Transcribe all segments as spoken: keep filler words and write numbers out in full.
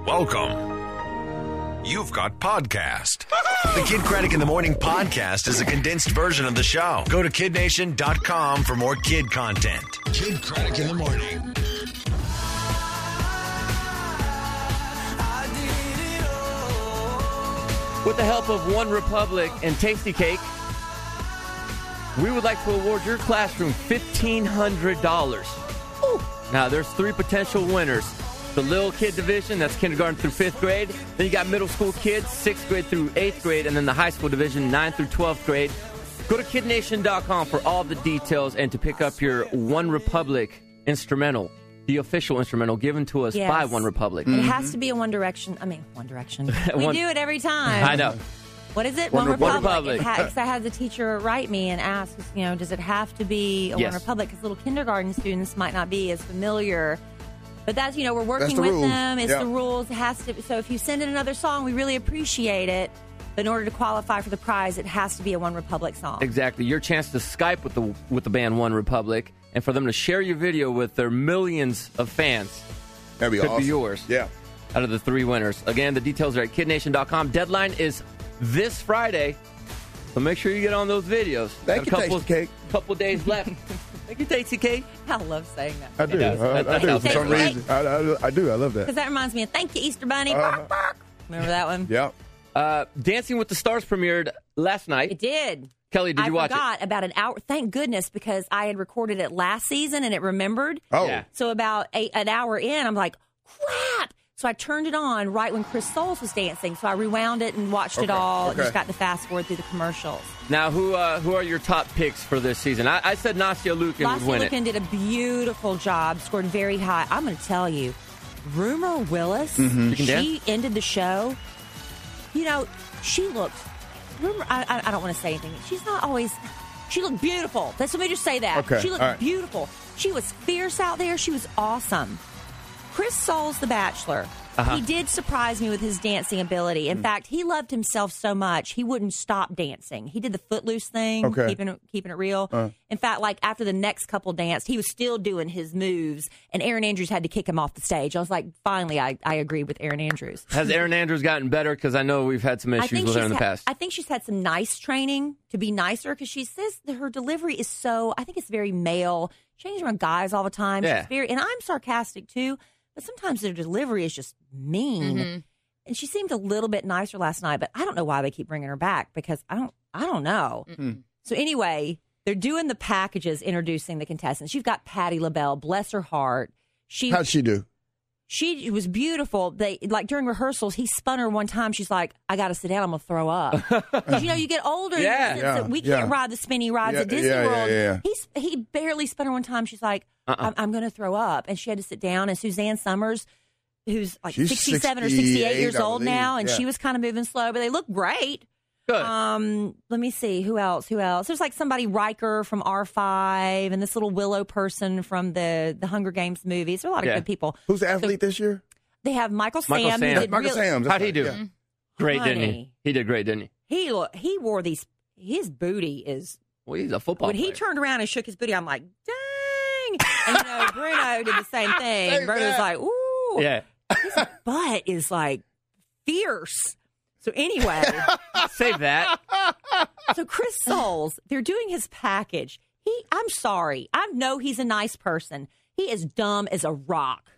Welcome. You've got podcast. The Kid Craddock in the Morning podcast is a condensed version of the show. Go to kid nation dot com for more kid content. Kid Craddock in the Morning. With the help of One Republic and Tasty Cake, we would like to award your classroom fifteen hundred dollars. Ooh. Now, there's three potential winners. The little kid division, that's kindergarten through fifth grade. Then you got middle school kids, sixth grade through eighth grade. And then the high school division, ninth through twelfth grade. Go to kid nation dot com for all the details and to pick up your One Republic instrumental, the official instrumental given to us Yes. by One Republic. It has to be a One Direction. I mean, One Direction. We One- do it every time. I know. What is it? One One, Republic. Republic. One It ha- Republic. I had the teacher write me and ask, you know, does it have to be a Yes. One Republic? Because little kindergarten students might not be as familiar. But that's, you know, we're working the with rules. them. It's Yeah. the rules. It has to. So if you send in another song, we really appreciate it. But in order to qualify for the prize, it has to be a One Republic song. Exactly. Your chance to Skype with the with the band One Republic and for them to share your video with their millions of fans. That'd be could awesome. be yours. Yeah. Out of the three winners. Again, the details are at kid nation dot com. Deadline is this Friday. So make sure you get on those videos. Thank Got you, a couple, Tasty Cake. couple days left. Thank you, Tasty Cake. I love saying that. I do. does. I, I That do. sounds For some great. reason. I, I, I do. I love that. Because that reminds me of Thank You, Easter Bunny. Uh-huh. Bark, bark. Remember that one? Yeah. Uh, Dancing with the Stars premiered last night. It did. Kelly, did I you watch forgot about an hour. Thank goodness, because I had recorded it last season and it remembered. Oh. Yeah. So about eight, an hour in, I'm like, crap. So I turned it on right when Chris Soules was dancing. So I rewound it and watched it Okay, all. okay. And just got to fast forward through the commercials. it? Now, who uh, who are your top picks for this season? I, I said Nastia Lukin would Lassie win it. Lukin did a beautiful job, scored very high. I'm going to tell you, Rumor Willis, Mm-hmm. She can she dance? ended the show. You know, she looked. Rumor, I, I, I don't want to say anything. She's not always. She looked beautiful. Let's let me just say that. Okay, She looked all right. beautiful. She was fierce out there. She was awesome. Chris Soules, The Bachelor. Uh-huh. He did surprise me with his dancing ability. Mm. In fact, he loved himself so much he wouldn't stop dancing. He did the footloose thing, Okay. keeping it, keeping it real. Uh. In fact, like after the next couple danced, he was still doing his moves, and Aaron Andrews had to kick him off the stage. I was like, finally, I, I agree with Aaron Andrews. Has Aaron Andrews gotten better? Because I know we've had some I issues think with her she's in the ha- past. I think she's had some nice training to be nicer because she says that her delivery is so. I think it's very male. She hangs around guys all the time. Yeah. She's very, and I'm sarcastic too, but sometimes their delivery is just mean. Mm-hmm. And she seemed a little bit nicer last night, but I don't know why they keep bringing her back because I don't. I don't know. So anyway, they're doing the packages, introducing the contestants. You've got Patti LaBelle, bless her heart. She How'd she do? she was beautiful. They like during rehearsals, he spun her one time. She's like, "I got to sit down. I'm gonna throw up." 'Cause, you know, you get older. Yeah. you- Yeah, we can't yeah. ride the spinny rides Yeah, at Disney yeah, yeah, World. yeah. He's he barely spun her one time. She's like, Uh-uh. I'm, "I'm gonna throw up," and she had to sit down. And Suzanne Summers, who's like She's sixty-seven or sixty-eight sixty-eight, years I old believe. now, and Yeah. she was kind of moving slow, but they look great. Good. Um, let me see who else. Who else? There's like somebody Riker from R five, and this little Willow person from the the Hunger Games movies. There are a lot of Yeah. good people. Who's the athlete this year? They have Michael Sam. Michael who Sam. did Michael really- Sam. that's How'd he right, do? yeah. Great, didn't he? Honey. He did great, didn't he? He lo- he wore these. His booty is Well, he's a football when he player. turned around and shook his booty. I'm like, dang! And you know, Bruno did the same thing. Say Bruno was that. like, ooh, Yeah. his butt is like fierce. So anyway, Save that. so Chris Soules, they're doing his package. He, I'm sorry, I know he's a nice person. He is dumb as a rock.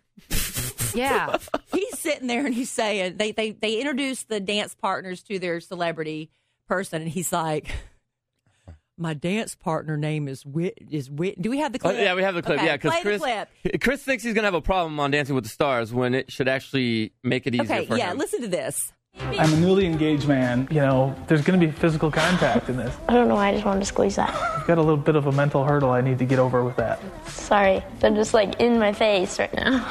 Yeah. He's sitting there and he's saying they they they introduce the dance partners to their celebrity person, and he's like, "My dance partner name is Whit is Whit." Do we have the Oh, clip? yeah, we have the clip. Okay, Yeah, because play Chris, the clip. Chris thinks he's gonna have a problem on Dancing with the Stars when it should actually make it easier Okay, for yeah, him. listen to this. I'm a newly engaged man. You know, there's going to be physical contact in this. I don't know why I just wanted to squeeze that. I've got a little bit of a mental hurdle I need to get over with that. Sorry, they're just like in my face right now.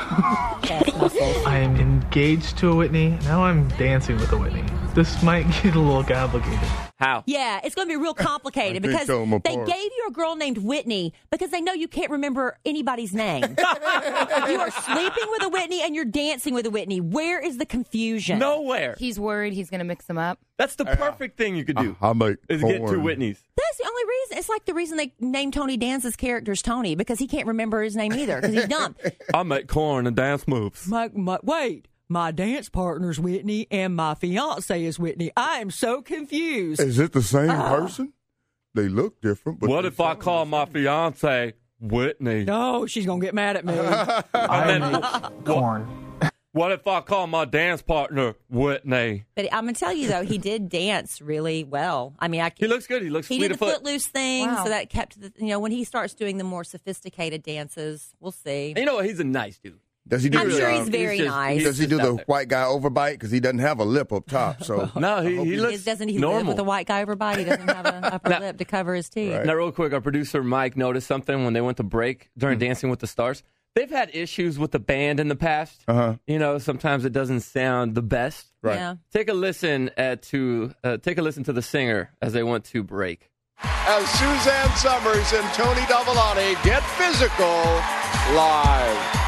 I am engaged to a Whitney. Now I'm dancing with a Whitney. This might get a little complicated. How? Yeah, it's going to be real complicated I think because so, I'm they apart. gave you a girl named Whitney because they know you can't remember anybody's name. You are sleeping with a Whitney and you're dancing with a Whitney. Where is the confusion? Nowhere. He's worried he's going to mix them up. That's the perfect thing you could do. I make is get two porn. Whitneys. That's the only reason. It's like the reason they named Tony Danza's character's Tony because he can't remember his name either because he's dumb. I make corn and dance moves. Mike, Mike, wait, my dance partner's Whitney and my fiance is Whitney. I am so confused. Is it the same Oh. person? They look different. But What they if I sound call the my same. fiance Whitney? No, she's going to get mad at me. I mean, Corn. what if I call my dance partner Whitney? But I'm going to tell you, though, he did dance really well. I mean, I He looks good. He looks He fleet did of the foot. footloose thing, Wow. so that kept the, you know, when he starts doing the more sophisticated dances, we'll see. And you know what? He's a nice dude. Does he do I'm the, sure uh, he's very he's just- nice. he's Does he do just the out there. white guy overbite? Because he doesn't have a lip up top. So No, he, he looks Is- doesn't he live normal. with a white guy over body? He doesn't have an upper Now- lip to cover his teeth. Right. Now, real quick, our producer Mike noticed something when they went to break during Hmm. Dancing with the Stars. They've had issues with the band in the past. Uh-huh. You know, sometimes it doesn't sound the best. Right. Yeah. Take a listen at to uh, take a listen to the singer as they went to break. As Suzanne Summers and Tony Dovolani get physical live.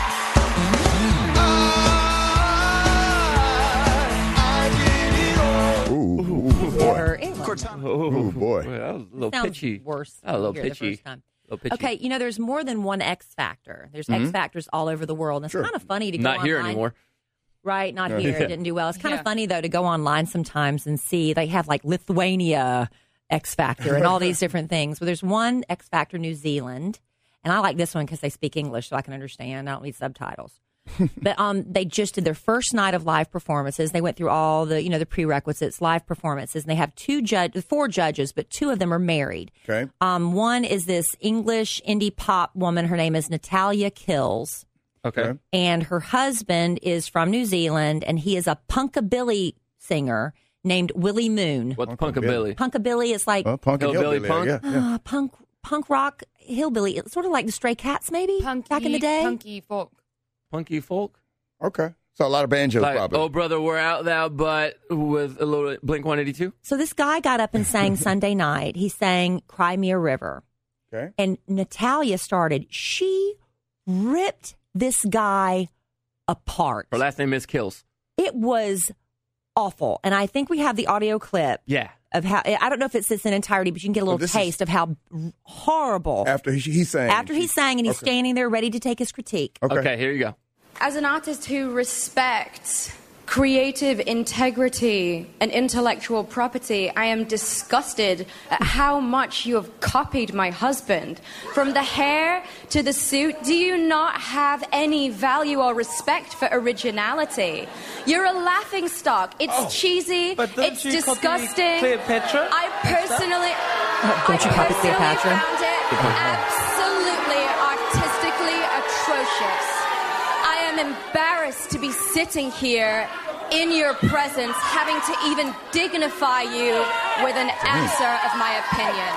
ooh, ooh, boy. Or England. Ooh, boy. Well, that was a little Sounds pitchy. worse. Oh, a little here the pitchy. first time. A little pitchy. Okay, you know, there's more than one X Factor. There's X Factors all over the world. And it's Sure. kind of funny to go Not here online. anymore. Right, not here. Yeah. It didn't do well. It's kind Yeah. of funny, though, to go online sometimes and see they have like Lithuania X Factor and all these different things. But there's one X Factor New Zealand, and I like this one because they speak English so I can understand. I don't need subtitles. But um, they just did their first night of live performances. They went through all the, you know, the prerequisites, live performances, and they have two judge, four judges, but two of them are married. Okay. Um, one is this English indie pop woman. Her name is Natalia Kills. Okay. Okay. And her husband is from New Zealand, and he is a punkabilly singer named Willie Moon. What's Punkabilly? punkabilly? Punkabilly is like Well, punk and Hillbilly hillbilly, punk? Yeah, yeah. uh, punk punk rock hillbilly. It's sort of like the Stray Cats, maybe Punky, back in the day. punky folk. Punky folk? Okay. So a lot of banjos, Like, probably. oh, brother, we're out there, but with a little Blink one eighty-two? So this guy got up and sang Sunday night. He sang "Cry Me a River," Okay. and Natalia started. She ripped this guy apart. Her last name is Kills. It was awful, and I think we have the audio clip. Yeah. Of how I don't know if it's this in entirety, but you can get a little this is- taste of how horrible. After he, he sang. After he sang and he's Okay. standing there ready to take his critique. Okay. Okay, here you go. As an artist who respects creative integrity and intellectual property, I am disgusted at how much you have copied my husband. From the hair to the suit, do you not have any value or respect for originality? You're a laughing stock. It's cheesy. but don't It's you copy disgusting. Cleopatra? I personally, Don't you I copy personally Cleopatra? found it absolutely artistically atrocious. I am embarrassed to be sitting here in your presence, having to even dignify you with an answer of my opinion.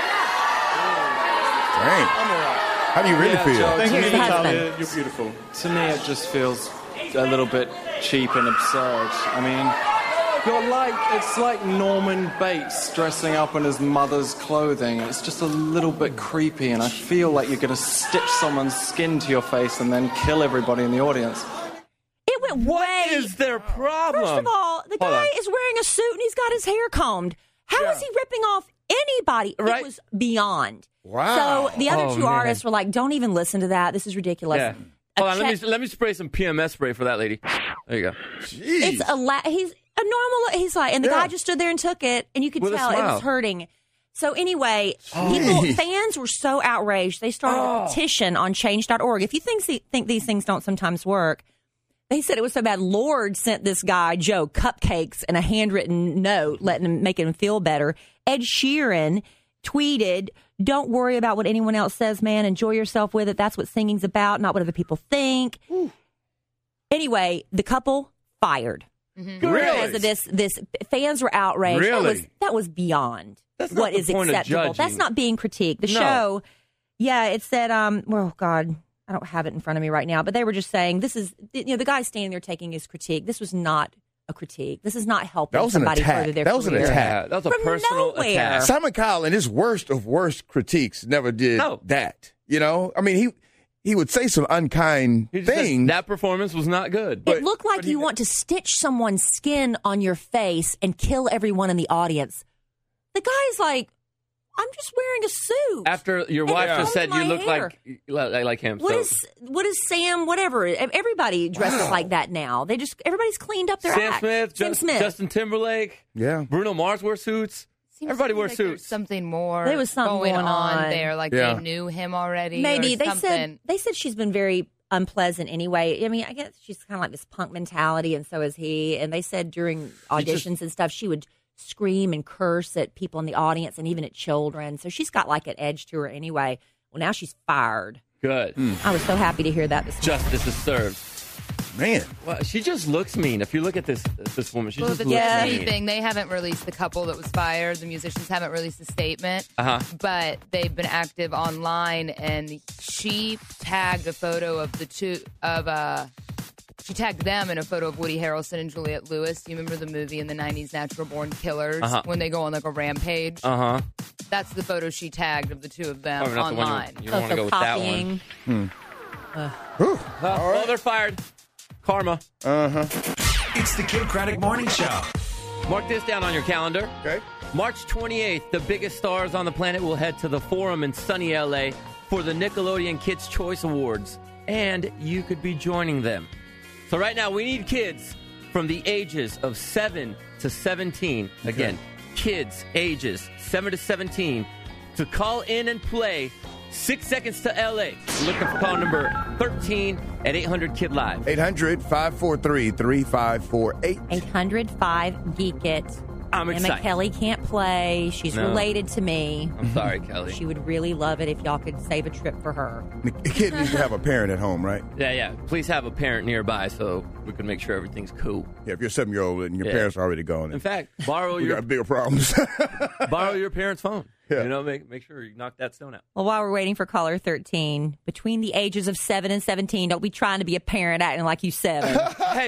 Dang. How do you really Yeah, feel? Joe, to Here's me, the husband. Natalia, you're beautiful. To me, it just feels a little bit cheap and absurd. I mean, you're like, it's like Norman Bates dressing up in his mother's clothing. It's just a little bit creepy, and I feel like you're going to stitch someone's skin to your face and then kill everybody in the audience. It went What way. is their problem? First of all, the Hold guy on. is wearing a suit and he's got his hair combed. How is he ripping off anybody? Right. It was beyond. Wow. So the other Oh, two man. artists were like, "Don't even listen to that. This is ridiculous." Yeah. A Hold on, let check- me let me spray some P M S spray for that lady. There you go. Jeez. It's a la- he's a normal. He's like, and the Yeah. guy just stood there and took it, and you could With a tell it smile. was hurting. So anyway, Jeez. people, fans were so outraged. They started a petition on change dot org. If you think think these things don't sometimes work, they said it was so bad. Lord sent this guy Joe cupcakes and a handwritten note, letting him make him feel better. Ed Sheeran tweeted, "Don't worry about what anyone else says, man. Enjoy yourself with it. That's what singing's about, not what other people think." Anyway, the couple fired. Really? Because of this, this fans were outraged. That Really? was that was beyond That's not what the is point of acceptable. That's judging. not being critiqued. The No. show, yeah, it said, um, well, God, I don't have it in front of me right now, but they were just saying this is, you know, the guy standing there taking his critique. This was not a critique. This is not helping That was an somebody attack. further their That was an career. attack. Yeah, that was a From personal nowhere. attack. Simon Cowell, in his worst of worst critiques, never did No. that. You know, I mean, he he would say some unkind He just said things. that performance was not good. It looked like but he- you want to stitch someone's skin on your face and kill everyone in the audience. The guy's like, I'm just wearing a suit. After your wife And just said you combing look my hair. like, like like him. What so. is what is Sam? Whatever. Everybody dresses like that now. They just everybody's cleaned up their Sam act. Smith, Sam Just- Smith. Justin Timberlake, Yeah. Bruno Mars wear suits. Seems Everybody to me wears like there's suits. Something more. There was something going, going on. there. Like Yeah. they knew him already. Maybe or they something. said they said she's been very unpleasant anyway. I mean, I guess she's kind of like this punk mentality, and so is he. And they said during auditions just- and stuff, she would scream and curse at people in the audience and even at children. So she's got like an edge to her anyway. Well, now she's fired. Good. I was so happy to hear that this morning. Justice is served. Man. Well, she just looks mean. If you look at this this woman, she Well, just the looks Yeah. Disney mean. thing, they haven't released the couple that was fired. The musicians haven't released a statement, Uh-huh. but they've been active online. And she tagged a photo of the two of uh, she tagged them in a photo of Woody Harrelson and Juliette Lewis. Do you remember the movie in the nineties, Natural Born Killers, Uh-huh. when they go on like a rampage? Uh-huh. That's the photo she tagged of the two of them Probably not the one you- online. you don't Oh, want to so go with that copying. one. Oh, well, they're fired. Karma. Uh-huh. It's the Kid Craddock Morning Show. Mark this down on your calendar. Okay. March twenty-eighth, the biggest stars on the planet will head to the Forum in sunny L A for the Nickelodeon Kids' Choice Awards. And you could be joining them. So right now, we need kids from the ages of seven to seventeen. Again, kids ages seven to seventeen to call in and play Six Seconds to L A. Looking for call number thirteen at eight hundred Kid Live. eight hundred, five four three, three five four eight. eight hundred five Geek It. I'm Emma excited. Kelly can't play. She's No. related to me. I'm sorry, Kelly. She would really love it if y'all could save a trip for her. The kid needs to have a parent at home, right? Yeah, yeah. Please have a parent nearby so we can make sure everything's cool. Yeah, if you're a seven-year-old and your Yeah. parents are already gone, In fact, borrow we your got bigger problems. borrow your parents' phone. Yeah. You know, make make sure you knock that stone out. Well, while we're waiting for caller thirteen, between the ages of seven and seventeen, don't be trying to be a parent acting like you seven. Hey,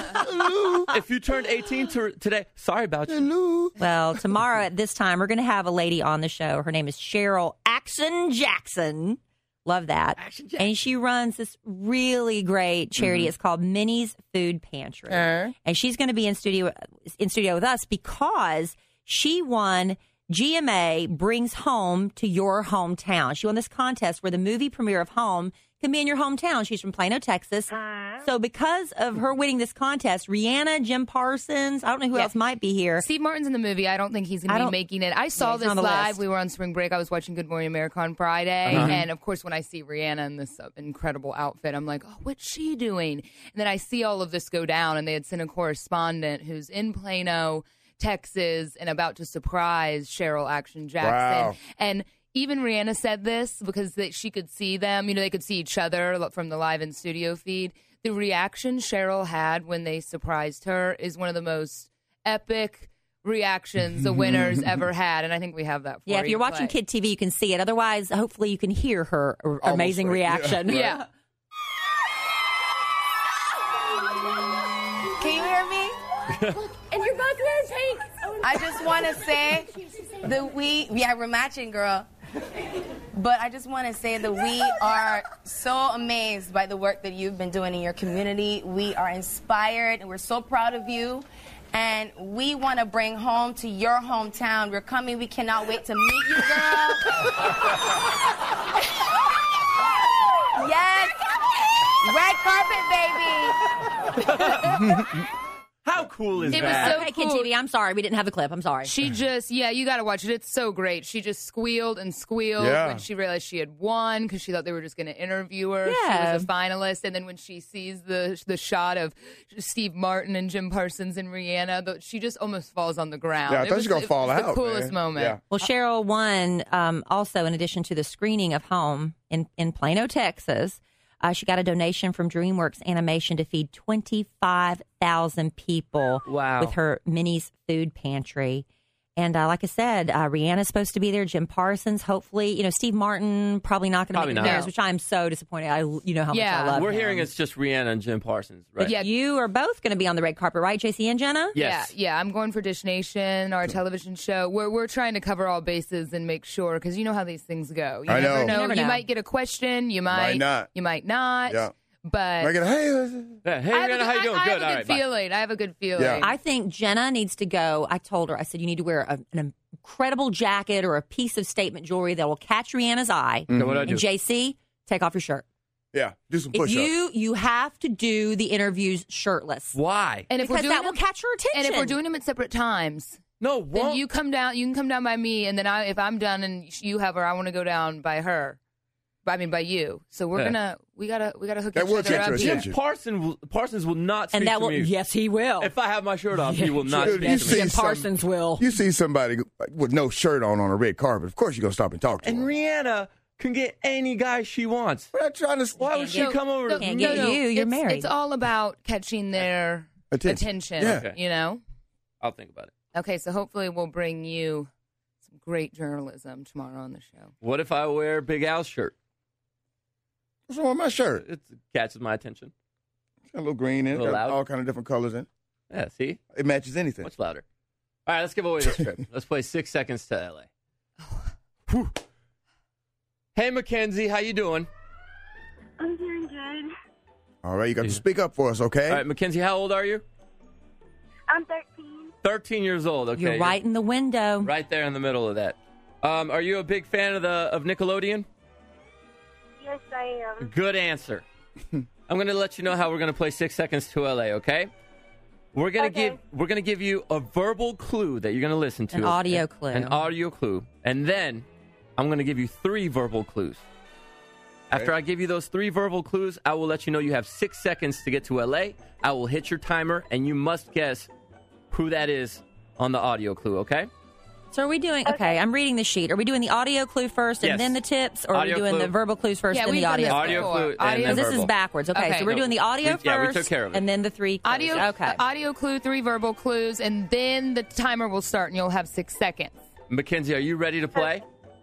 if you turned eighteen to, today, sorry about you. Well, tomorrow at this time, we're going to have a lady on the show. Her name is Cheryl Action Jackson. Love that. Action Jackson. And she runs this really great charity. Mm-hmm. It's called Minnie's Food Pantry. Uh-huh. And she's going to be in studio in studio with us because she won G M A Brings Home to Your Hometown. She won this contest where the movie premiere of Home can be in your hometown. She's from Plano, Texas. So because of her winning this contest, Rihanna, Jim Parsons, I don't know who Yeah. else might be here. Steve Martin's in the movie. I don't think he's I going to don't- be making it. I saw Yeah, he's this on the live. list. We were on spring break. I was watching Good Morning America on Friday. Uh-huh. And, of course, when I see Rihanna in this uh, incredible outfit, I'm like, oh, what's she doing? And then I see all of this go down, and they had sent a correspondent who's in Plano, Texas, and about to surprise Cheryl Action Jackson. Wow. And even Rihanna said this because they, she could see them. You know, they could see each other from the live in studio feed. The reaction Cheryl had when they surprised her is one of the most epic reactions the winner's ever had. And I think we have that for Yeah, if you you're to watching play. Kid T V, you can see it. Otherwise, hopefully you can hear her r- amazing right. reaction. Yeah. Yeah. Can you hear me? And you're both wearing pink. I just want to say that we, yeah, we're matching, girl. But I just want to say that we are so amazed by the work that you've been doing in your community. We are inspired and we're so proud of you. And we want to bring home to your hometown. We're coming. We cannot wait to meet you, girl. Yes. Red carpet, baby. How cool is It was that? so Hey, Kid cool. T V, I'm sorry. We didn't have the clip. I'm sorry. She just, yeah, you got to watch it. It's so great. She just squealed and squealed Yeah. when she realized she had won because she thought they were just going to interview her. Yeah. She was a finalist. And then when she sees the the shot of Steve Martin and Jim Parsons and Rihanna, the, she just almost falls on the ground. Yeah, I It thought was- she was gonna it fall was out, the coolest man. moment. Yeah. Well, Cheryl won um, also, in addition to the screening of Home in, in Plano, Texas. Uh, she got a donation from DreamWorks Animation to feed twenty-five thousand people Wow. with her Minnie's Food Pantry. And uh, like I said, uh, Rihanna's supposed to be there, Jim Parsons, hopefully. You know, Steve Martin, probably not going to Probably make not. appearance, which I'm so disappointed. I, you know how Yeah. much I love We're him. hearing it's just Rihanna and Jim Parsons, right? But yeah, You are both going to be on the red carpet, right, J C and Jenna? Yes. Yeah, yeah. I'm going for Dish Nation, our television show. We're we're trying to cover all bases and make sure because you know how these things go. You I never know. know. You never know. might get a question. You might, Might not. You might not. Yeah. But Like, hey, Yeah, hey, I have a Rihanna, good- how you doing? I, I Good. have a All good right, bye. feeling. I have a good feeling. Yeah. I think Jenna needs to go. I told her, I said, you need to wear a, an incredible jacket or a piece of statement jewelry that will catch Rihanna's eye. Okay, what do I do? And J C, take off your shirt. yeah, do some If push-ups. you you have to do the interviews shirtless. Why? And if Because we're doing that will them, catch her attention. and if we're doing them at separate times, No, then won't. you come down. You can come down by me, and then I, if I'm done and you have her, I want to go down by her. I mean, by you. So we're Yeah. gonna we gotta we gotta hook That each will other catch up her here. attention. Parsons will, Parsons will not speak and that to will, me. yes, he will. If I have my shirt off, he will not Dude, speak you to see me. Jim some- Parsons will. You see somebody like, with no shirt on on a red carpet, of course you're going to stop and talk to And them. Rihanna can get any guy she wants. We're not trying to... Why would she No, come over? no, to Can't no, get no, you, you're it's, married. It's all about catching their Attention. attention. Yeah. Okay. You know. I'll think about it. Okay, so hopefully we'll bring you some great journalism tomorrow on the show. What if I wear Big Al's shirt? What's wrong with my shirt? It catches my attention. It's got a little green in it. A little Got loud. all kind of different colors in it. Yeah, see? It matches anything. Much louder. All right, let's give away this trip. Let's play Six Seconds to L A. Whew. Hey, Mackenzie, how you doing? I'm doing good. All right, you got to speak up for us, okay? All right, Mackenzie, how old are you? I'm thirteen. thirteen years old. Okay, You're right in the window. right there in the middle of that. Um, are you a big fan of the of Nickelodeon? Yes, I am. Good answer. I'm going to let you know how we're going to play Six Seconds to L A. Okay? We're going to Okay. give we're going to give you a verbal clue that you're going to listen to. An audio clue. An audio clue, and then I'm going to give you three verbal clues. After I give you those three verbal clues, I will let you know you have six seconds to get to L A. I will hit your timer, and you must guess who that is on the audio clue. Okay? So are we doing, okay, I'm reading the sheet. Are we doing the audio clue first and Yes. then the tips? Or Audio are we doing clue. the verbal clues first Yeah, and we've the done audio this clue? Audio before. clue and Audio- then This verbal. is backwards. Okay, Okay. so we're doing the audio We- first yeah, we took care of it. and then the three clues. Audio, Okay. uh, audio clue, three verbal clues, and then the timer will start, and you'll have six seconds. Mackenzie, are you ready to play?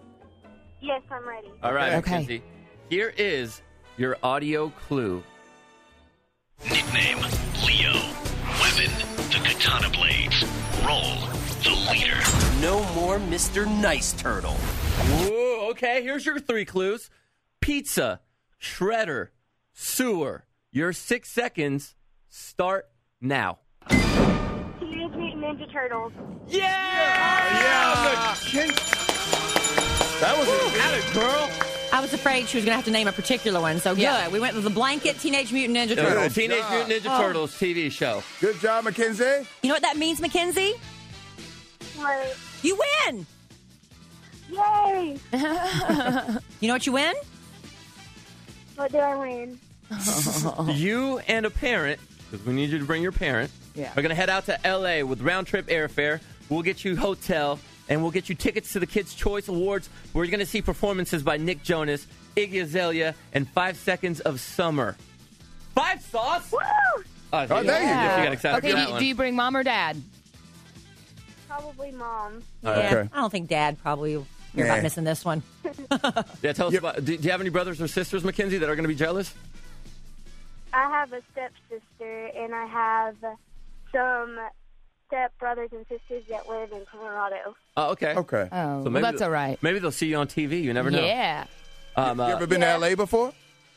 Yes, I'm ready. All right, Okay. Mackenzie. Here is your audio clue. Nickname, Leo. Weapon, the katana blades. Role, the leader. No more Mister Nice Turtle. Whoa, okay, here's your three clues. Pizza, shredder, sewer. Your six seconds start now. Teenage Mutant Ninja Turtles. Yeah! Yeah. That was At it, girl. I was afraid she was going to have to name a particular one, so Yeah. good. We went with the blanket Teenage Mutant Ninja It was a Turtles. Teenage job. Mutant Ninja Oh. Turtles T V show. Good job, Mackenzie. You know what that means, Mackenzie? What? You win. Yay! You know what you win? What do I win? You and a parent, because we need you to bring your parent, Yeah. are going to head out to L A with round-trip airfare. We'll get you hotel, and we'll get you tickets to the Kids' Choice Awards, where you're going to see performances by Nick Jonas, Iggy Azalea, and Five Seconds of Summer. Five sauce? Woo! Oh, there you go. You got excited Okay, for that do, one. do you bring mom or dad? Probably mom. All right. Yeah, Okay. I don't think Dad probably will hear Nah. about missing this one. Yeah, tell us Yep. about. Do, do you have any brothers or sisters, Mackenzie, that are going to be jealous? I have a stepsister, and I have some stepbrothers and sisters that live in Colorado. Oh, okay. Okay. Oh, So well, maybe that's the- all right. Maybe they'll see you on T V. You never know. Yeah. Um, You uh, ever been Yeah. to L A before?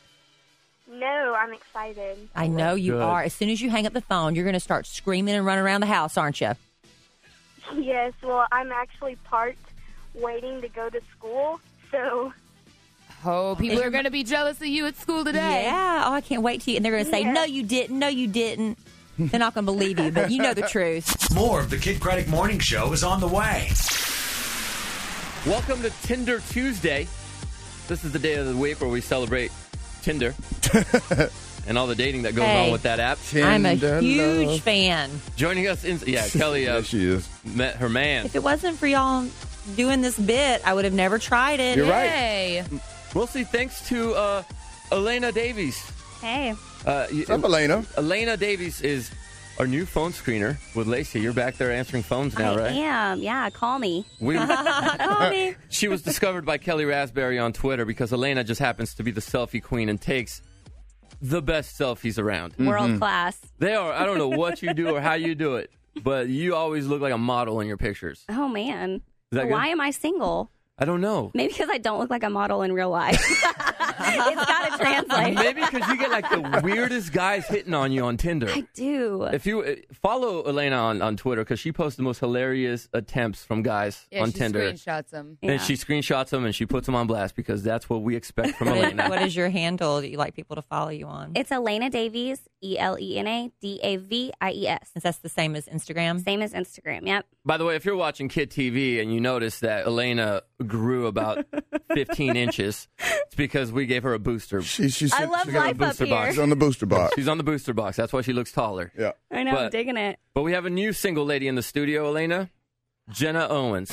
No, I'm excited. I know you Good. are. As soon as you hang up the phone, you're going to start screaming and running around the house, aren't you? Yes, well, I'm actually parked waiting to go to school, so Oh, people are going to be jealous of you at school today. Yeah. Oh, I can't wait to. And they're going to say, Yeah. no, you didn't. No, you didn't. They're not going to believe you, but you know the truth. More of the Kid Craddock Morning Show is on the way. Welcome to Tinder Tuesday. This is the day of the week where we celebrate Tinder and all the dating that goes Hey. on with that app. I'm a Tender huge love. fan. Joining us, in, yeah, Kelly uh, Yes, she is. met her man. If it wasn't for y'all doing this bit, I would have never tried it. You're right. Yay. Mostly thanks to uh, Elena Davies. Hey. Uh, y- What's up, Elena? Elena Davies is our new phone screener with Lacey. You're back there answering phones now, I right? am. Yeah, call me. We, Call me. she was discovered by Kelly Raspberry on Twitter because Elena just happens to be the selfie queen and takes the best selfies around. World class. They are. I don't know what you do or how you do it, but you always look like a model in your pictures. Oh, man. that good? Why am I single? I don't know. Maybe because I don't look like a model in real life. It's got to translate. Maybe because you get like the weirdest guys hitting on you on Tinder. I do. If you uh, follow Elena on, on Twitter, because she posts the most hilarious attempts from guys Yeah, on she Tinder. screenshots them. And she screenshots them and she puts them on blast because that's what we expect from What is, Elena. what is your handle that you like people to follow you on? It's Elena Davies, E L E N A D A V I E S. Is that the same as Instagram? Same as Instagram, yep. By the way, if you're watching Kid T V and you notice that Elena grew about fifteen inches, it's because we gave her a booster. She, she's, I love she got a life up booster here. box. she's on the booster box. She's on the booster box. That's why she looks taller. Yeah. I know, But- I'm digging it. But we have a new single lady in the studio, Elena. Jenna Owens.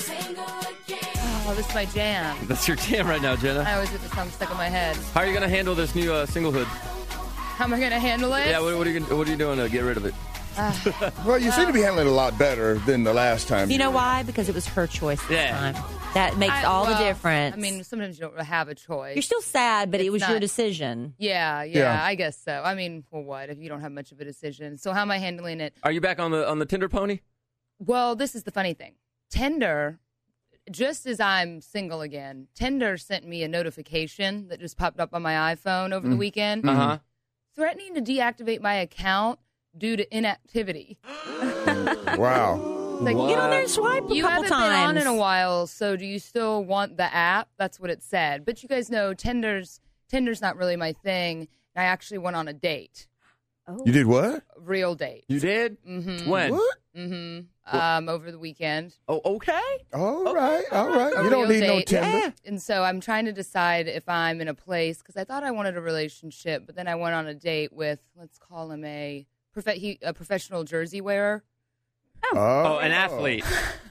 Oh, this is my jam. That's your jam right now, Jenna. I always get the song stuck in my head. How are you going to handle this new uh, singlehood? How am I going to handle it? Yeah, what, what, are you, gonna- what are you doing to get rid of it? Well, you seem to be handling it a lot better than the last time. You know why? Because it was her choice this Yeah. time. That makes I- all well, the difference. I mean, sometimes you don't have a choice. you're still sad, but it It's was your not- decision. Yeah, yeah, Yeah. I guess so. I mean, well, what if you don't have much of a decision? So how am I handling it? Are you back on the on the Tinder pony? Well, this is the funny thing. Tinder, just as I'm single again, Tinder sent me a notification that just popped up on my iPhone over the weekend, Uh-huh. threatening to deactivate my account due to inactivity. Wow. Like, Get on there and swipe a you couple haven't times. been on in a while, so do you still want the app? That's what it said. But you guys know Tinder's Tinder's not really my thing. I actually went on a date, You did what? a real date. You did? Mm-hmm. When? What? Mm-hmm. Um, over the weekend. Oh, okay. All right, all right. A You don't real need no date. Tinder. And so I'm trying to decide if I'm in a place, because I thought I wanted a relationship, but then I went on a date with, let's call him a, prof- he, a professional jersey wearer. Oh, an athlete.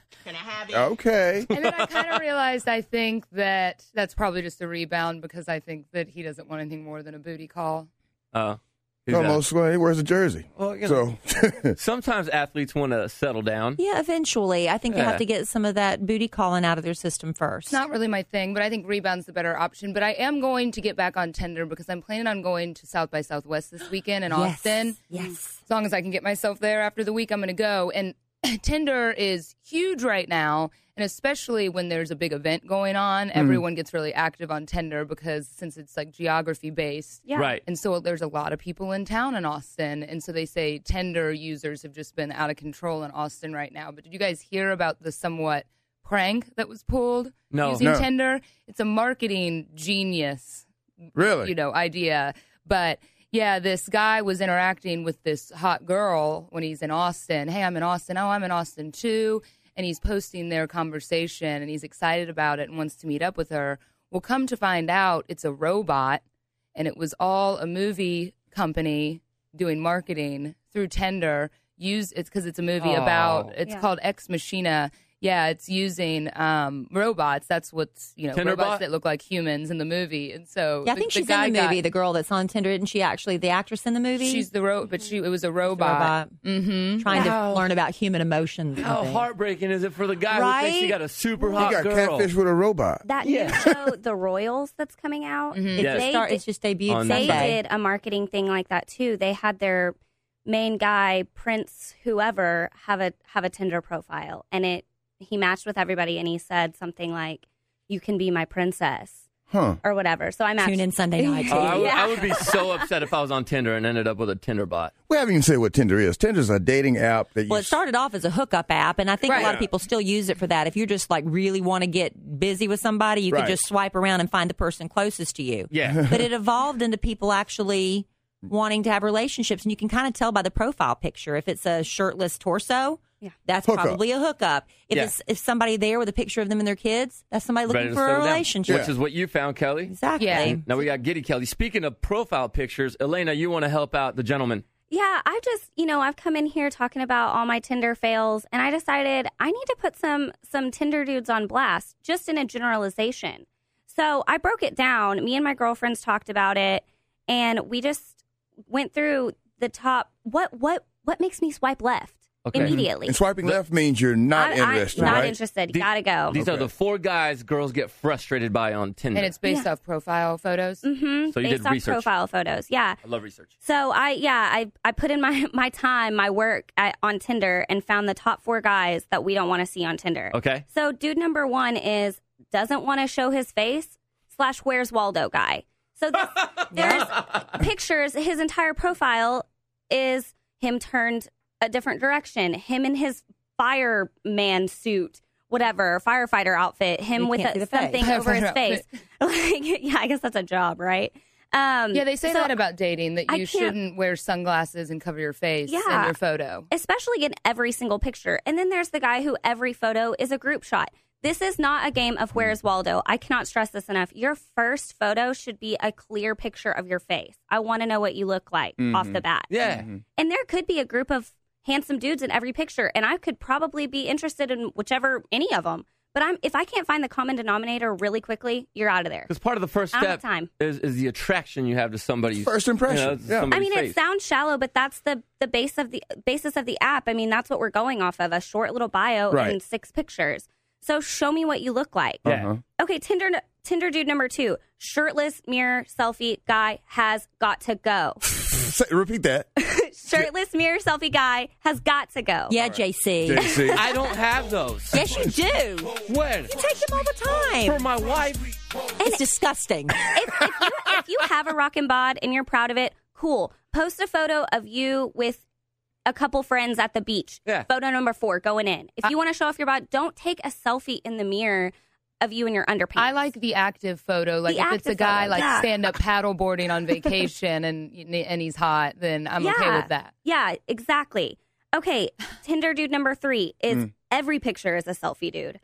Okay. And then I kind of realized I think that that's probably just a rebound because I think that he doesn't want anything more than a booty call. Oh. Who's that? Almost. Well, he wears a jersey. Well, you know, So, sometimes athletes want to settle down. Yeah, eventually. I think they Yeah. have to get some of that booty calling out of their system first. It's not really my thing, but I think rebound's the better option. But I am going to get back on Tinder because I'm planning on going to South by Southwest this weekend in Yes. Austin. Yes. As long as I can get myself there after the week, I'm going to go. And Tinder is huge right now, and especially when there's a big event going on, everyone gets really active on Tinder because since it's like geography based. Yeah. Right. And so there's a lot of people in town in Austin. And so they say Tinder users have just been out of control in Austin right now. But did you guys hear about the somewhat prank that was pulled No. using No. Tinder? It's a marketing genius, really? you know, idea. But yeah, this guy was interacting with this hot girl when he's in Austin. Hey, I'm in Austin. Oh, I'm in Austin too. And he's posting their conversation and he's excited about it and wants to meet up with her. Well, come to find out, it's a robot and it was all a movie company doing marketing through Tinder. Use it's because it's a movie Oh. about. It's Yeah. called Ex Machina. Yeah, it's using um, robots. That's what's you know Tinder robots bot? that look like humans in the movie. And so Yeah, I the- think the she's guy in the movie, got- the girl that's on Tinder. Isn't she actually the actress in the movie? She's the ro, but she it was a robot. robot. Mm-hmm. trying How- to learn about human emotions. and How things. heartbreaking is it for the guy who thinks he Right? got a super He hot got girl? catfish with a robot. That Yeah. new show, The Royals, that's coming out, It's, Yes. they, start, did, it's just debuted On they Sunday. did a marketing thing like that too. They had their main guy, Prince whoever, have a have a Tinder profile, and it he matched with everybody, and he said something like, "You can be my princess," Huh. or whatever. So I matched. Tune in Sunday night. Oh, I, would, Yeah. I would be so upset if I was on Tinder and ended up with a Tinder bot. We haven't even said what Tinder is. Tinder's a dating app that you. Well, it started off as a hookup app, and I think a lot Right. of people still use it for that. If you just like really want to get busy with somebody, you Right. could just swipe around and find the person closest to you. Yeah. But it evolved into people actually wanting to have relationships, and you can kind of tell by the profile picture if it's a shirtless torso. Yeah. That's Hookup. probably a hookup. If Yeah. it's if somebody there with a picture of them and their kids, that's somebody Ready looking to for a settle down. relationship. Which is what you found, Kelly. Exactly. Yeah. Now we got Giddy Kelly. Speaking of profile pictures, Elena, you want to help out the gentleman. Yeah, I just, you know, I've come in here talking about all my Tinder fails, and I decided I need to put some some Tinder dudes on blast, just in a generalization. So I broke it down. Me and my girlfriends talked about it, and we just went through the top. What what what makes me swipe left Okay. immediately? And swiping left means you're not I, interested, I'm not right? interested. The- Gotta go. These are Okay. the four guys girls get frustrated by on Tinder. And it's based off profile photos. Mm-hmm. So you Based did off research. profile photos. Yeah. I love research. So I yeah I I put in my my time, my work at, on Tinder, and found the top four guys that we don't want to see on Tinder. Okay. So dude number one is doesn't want to show his face. slash Where's Waldo guy. So this, there's pictures. His entire profile is him turned a different direction. Him in his fireman suit, whatever, firefighter outfit. Him You with can't see a, the face. something over his Firefighter face. Like, yeah, I guess that's a job, right? Um, Yeah, they say so that about dating, that I you can't- shouldn't wear sunglasses and cover your face in Yeah. your photo. especially in every single picture. And then there's the guy who every photo is a group shot. This is not a game of Where's Waldo. I cannot stress this enough. Your first photo should be a clear picture of your face. I want to know what you look like off the bat. Yeah. And there could be a group of handsome dudes in every picture, and I could probably be interested in whichever, any of them. But I'm if I can't find the common denominator really quickly, you're out of there. Because part of the first I don't have step time. is, is the attraction you have to somebody's First impression. You know, Yeah. somebody's I mean, face. it sounds shallow, but that's the the base of the basis of the app. I mean, that's what we're going off of: a short little bio Right. and six pictures. So show me what you look like. Yeah. Uh-huh. Okay, Tinder Tinder dude number two, shirtless mirror selfie guy has got to go. Say, repeat that. Shirtless mirror selfie guy has got to go. Yeah, J C. J C. I don't have those. Yes, you do. When? You take them all the time. For my wife. It's disgusting. if, if, you, if you have a rockin' bod and you're proud of it, cool. Post a photo of you with a couple friends at the beach. Yeah. Photo number four going in. If you want to show off your bod, don't take a selfie in the mirror of you in your underpants. I like the active photo. Like The if it's a active guy photo, like yeah. stand up paddle boarding on vacation and and he's hot, then I'm okay Yeah. with that. Yeah, exactly. Okay, Tinder dude number three is Mm. every picture is a selfie dude.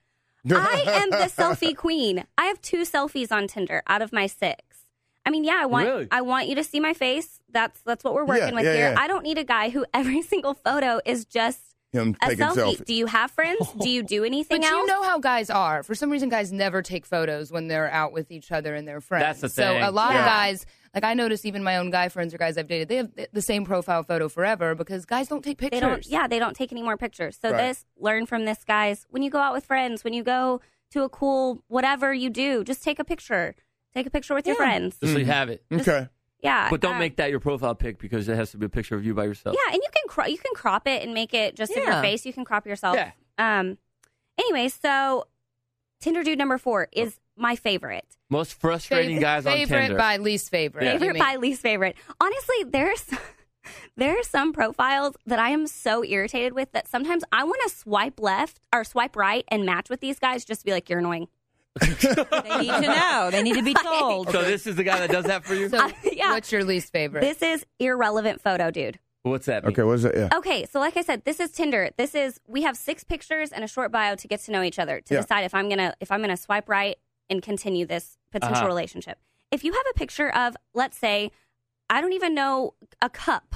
I am the selfie queen. I have two selfies on Tinder out of my six. I mean, yeah, I want Really? I want you to see my face. That's that's what we're working Yeah, with yeah, here. yeah. I don't need a guy who every single photo is just Him a taking selfie. selfies. Do you have friends? Do you do anything But else? you know how guys are. For some reason, guys never take photos when they're out with each other and their friends. That's the So thing. a lot Yeah. of guys, like I notice even my own guy friends or guys I've dated, they have the same profile photo forever because guys don't take pictures. They don't. Yeah, they don't take any more pictures. So Right. this, learn from this, guys. When you go out with friends, when you go to a cool whatever you do, just take a picture. Take a picture with your Yeah. friends. Just so you have it. Okay. Yeah, But don't um, make that your profile pic because it has to be a picture of you by yourself. Yeah, and you can cro- you can crop it and make it just of your Yeah. face. You can crop yourself. Yeah. Um. Anyway, so Tinder dude number four is my favorite. Most frustrating Fav- guys on favorite Tinder. by least favorite. you Favorite mean. by least favorite. Honestly, there's there are some profiles that I am so irritated with that sometimes I want to swipe left or swipe right and match with these guys just to be like, you're annoying. They need to know. They need to be told. So this is the guy that does that for you? So Yeah. what's your least favorite? This is irrelevant photo, dude. What's that mean? Okay, what is that? Yeah. Okay, so like I said, this is Tinder. This is we have six pictures and a short bio to get to know each other to Yeah. decide if I'm gonna if I'm gonna swipe right and continue this potential Uh-huh. relationship. If you have a picture of, let's say, I don't even know, a cup.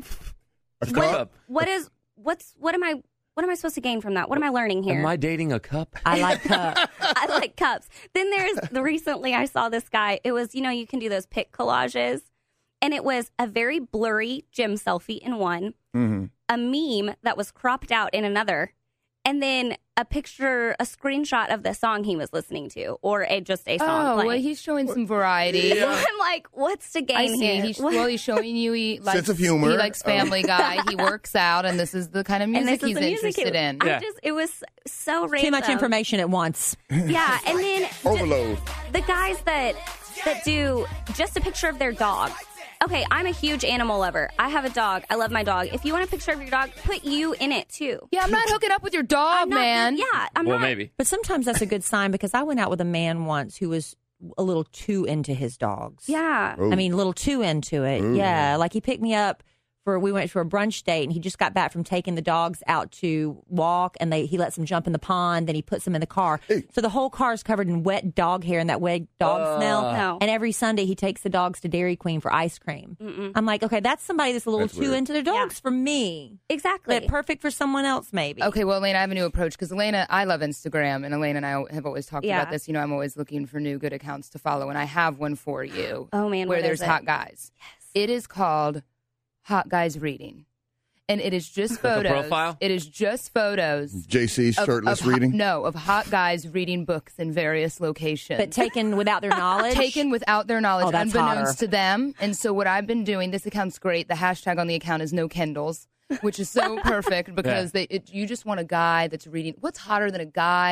A What cup? up? What is what's what am I what am I supposed to gain from that? What am I learning here? Am I dating a cup? I like cups. I like cups. Then there's the recently I saw this guy. It was, you know, you can do those pic collages. And it was a very blurry gym selfie in one, Mm-hmm. a meme that was cropped out in another, and then a picture, a screenshot of the song he was listening to, or a just a song oh, playing. well, he's showing some variety. I'm like, what's to gain I see. here? He's, What- well, he's showing you he likes Sense of humor. He likes Family Oh. Guy. He works out, and this is the kind of and music this is he's the music interested it, in. I Yeah. just, it was so random. Too much information at once. Yeah, and then Overload. the guys that that do just a picture of their dog. Okay, I'm a huge animal lover. I have a dog. I love my dog. If you want a picture of your dog, put you in it too. Yeah, I'm not hooking up with your dog, I'm not- man. Yeah, I'm well, not. maybe. But sometimes that's a good sign because I went out with a man once who was a little too into his dogs. Yeah. Ooh. I mean, a little too into it. Ooh. Yeah. Like he picked me up for, we went for a brunch date and he just got back from taking the dogs out to walk and they he lets them jump in the pond. Then he puts them in the car. Hey. So the whole car is covered in wet dog hair and that wet dog Uh. smell. No. And every Sunday he takes the dogs to Dairy Queen for ice cream. Mm-mm. I'm like, okay, that's somebody that's a little That's too weird. into their dogs for me. Exactly. But perfect for someone else, maybe. Okay, well, Elena, I have a new approach because Elena, I love Instagram, and Elena and I have always talked Yeah. about this. You know, I'm always looking for new good accounts to follow, and I have one for you. Oh, man, where what there's is it? hot guys. Yes. It is called Hot Guys Reading, and it is just That's a photos. profile? It is just photos. J C's of- shirtless of hot- reading. no, of hot guys reading books in various locations. But taken without their knowledge. Taken without their knowledge, Oh, that's unbeknownst hotter. to them. And so what I've been doing, this account's great. The hashtag on the account is no Kendalls, which is so perfect because they, it, you just want a guy that's reading. What's hotter than a guy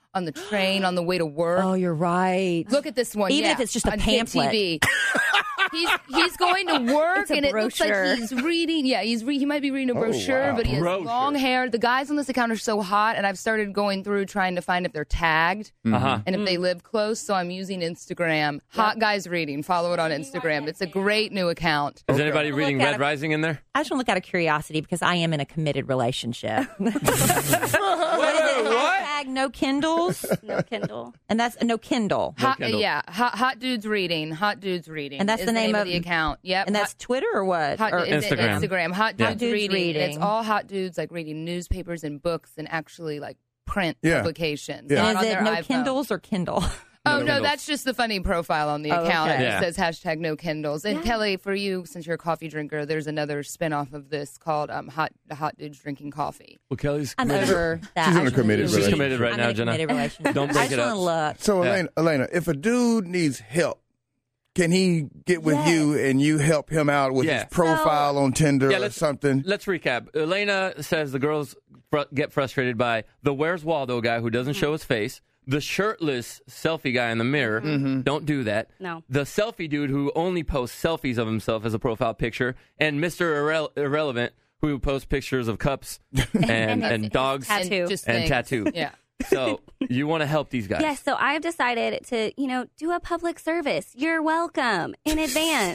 on the train, on the way to work. Oh, you're right. Look at this one. Even yeah, if it's just a on pamphlet. Kid T V. He's he's going to work, It's a and it looks brochure. like he's reading. Yeah, he's re- he might be reading a Oh, brochure, wow. but he has Brochure. long hair. The guys on this account are so hot, and I've started going through trying to find if they're tagged Uh-huh. and if they live close. So I'm using Instagram. Hot Guys Reading. Follow it on Instagram. It's a great new account. Is anybody reading Look at Red it. Rising in there? I just want to look out of curiosity because I am in a committed relationship. What is it? what? Hashtag no Kindles? No Kindle. And that's no Kindle. Hot, Kindle. yeah, hot, hot dudes reading. Hot dudes reading. And that's is the name of of- the account. Yep. And that's hot, Twitter or what? hot, Or it's Instagram. Instagram. Hot dudes, Hot dudes reading. reading. And it's all hot dudes like reading newspapers and books and actually like print Yeah. publications. Yeah. Not And on is it their no iPhone. Kindles or Kindle? Oh, No no, Kindles. that's just the funny profile on the Oh, account. okay. It Yeah. says hashtag no Kindles. And Kelly, for you, since you're a coffee drinker, there's another spinoff of this called um, Hot Hot Dudes Drinking Coffee. Well, Kelly's I'm committed. over that. She's in I a just committed wanna- She's relationship. committed right I'm now, in a Jenna. committed relationship. Don't I break just it want up. to look. So, Yeah. Elena, Elena, if a dude needs help, can he get with Yes. you and you help him out with Yeah. his profile on Tinder Yeah, or let's- something? Let's recap. Elena says the girls fr- get frustrated by the Where's Waldo guy who doesn't show his face, the shirtless selfie guy in the mirror. Don't do that. No. The selfie dude who only posts selfies of himself as a profile picture, and Mister Irre- Irrelevant who posts pictures of cups and, and, his- his dogs tattoo. And, just and things. tattoo. Yeah. So you want to help these guys. Yes, so I have decided to, you know, do a public service. You're welcome in advance.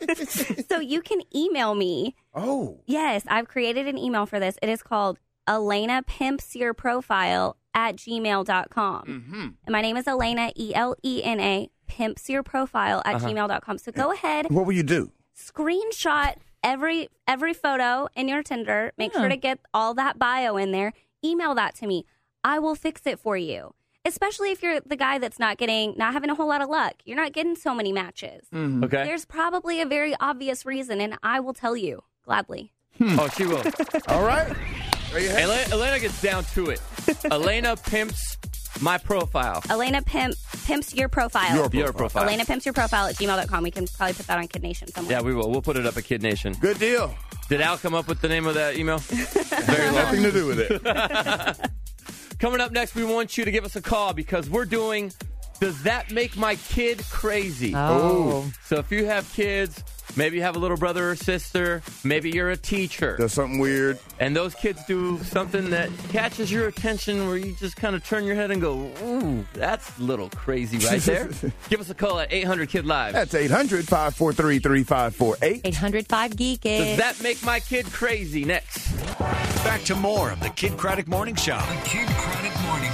So you can email me. Oh. Yes, I've created an email for this. It is called Elena Pimps Your Profile at gmail dot com. Mm-hmm. And my name is Elena, E L E N A, Pimps Your Profile at Uh-huh. gmail dot com. So go ahead, What will you do? screenshot every every photo in your Tinder. Make sure to get all that bio in there. Email that to me. I will fix it for you. Especially if you're the guy that's not getting, not having a whole lot of luck. You're not getting so many matches. Okay. There's probably a very obvious reason, and I will tell you gladly. Oh, she will. All right. There you have it. Elena, Elena gets down to it. Elena pimps my profile. Elena Pimp, Pimps Your Profile. Your Your profile. Elena Pimps Your Profile at gmail dot com. We can probably put that on Kid Nation somewhere. Yeah, we will. We'll put it up at Kid Nation. Good deal. Did Al come up with the name of that email? Very nothing to do with it. Coming up next, we want you to give us a call because we're doing Does That Make My Kid Crazy? Oh. So if you have kids, maybe you have a little brother or sister, maybe you're a teacher, Does something weird. and those kids do something that catches your attention where you just kind of turn your head and go, ooh, that's a little crazy right there. Give us a call at eight hundred kid live. That's eight hundred, five four three, three five four eight. eight hundred five geek Does it. that make my kid crazy? Next. Back to more of the Kid Craddock Morning Show. The Kid Craddock Morning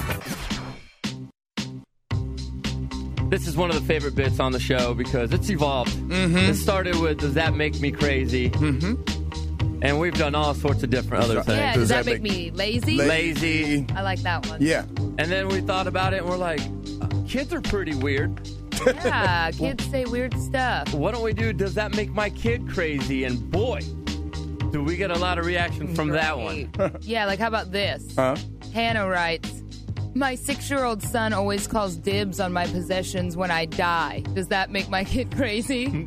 Show. This is one of the favorite bits on the show because it's evolved. Mm-hmm. It started with, does that make me crazy? Mm-hmm. And we've done all sorts of different other things. Yeah, does, that, make, me lazy? Lazy. I like that one. Yeah. And then we thought about it and we're like, uh, kids are pretty weird. Yeah, kids say weird stuff. Why don't we do, does that make my kid crazy? And boy, do we get a lot of reaction from that one. Yeah, like how about this? Huh? Hannah writes, my six-year-old son always calls dibs on my possessions when I die. Does that make my kid crazy?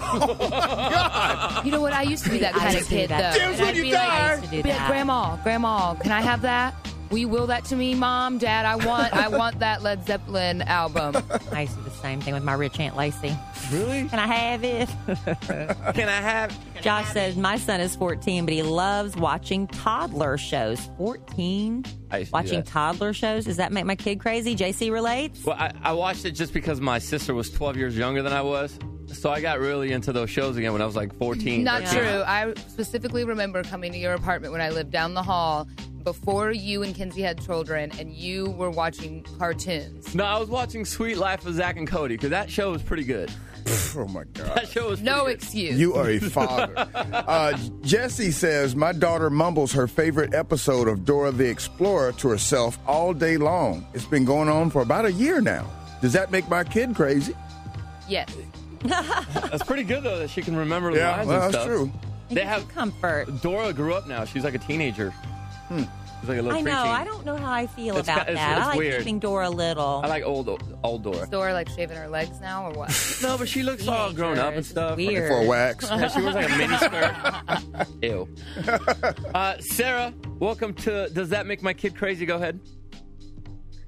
God. You know what? I used to be that I kind of used to do kid, that. though. Dibs And when I'd you be die. like, I used to do be like, that. Grandma, Grandma, can I have that? Will you will that to me, Mom, Dad? I want, I want that Led Zeppelin album. I used to do the same thing with my rich Aunt Lacey. Really? Can I have it? Can I have? Josh says, my son is fourteen, but he loves watching toddler shows. fourteen? I used to do Watching that. toddler shows? Does that make my kid crazy? J C relates? Well, I, I watched it just because my sister was twelve years younger than I was. So I got really into those shows again when I was like fourteen. Not thirteen. true. I specifically remember coming to your apartment when I lived down the hall before you and Kinsey had children, and you were watching cartoons. No, I was watching Sweet Life of Zach and Cody because that show was pretty good. Oh, my God. That show was No pretty good. excuse. You are a father. uh, Jesse says, my daughter mumbles her favorite episode of Dora the Explorer to herself all day long. It's been going on for about a year now. Does that make my kid crazy? Yes. That's pretty good though that she can remember the Yeah, lines well, and that's stuff. true. It They gives have you comfort. Dora grew up now. She's like a teenager. Hmm. She's like a little I know. preteen. I don't know how I feel It's about ki- it's- that. it's I like weird. keeping Dora little. I like old old Dora. Is Dora like shaving her legs now or what? No, but she looks all grown up and stuff. Weird. For a wax. Yeah, she wears like a mini skirt. Ew. Uh, Sarah, welcome to Does That Make My Kid Crazy? Go ahead.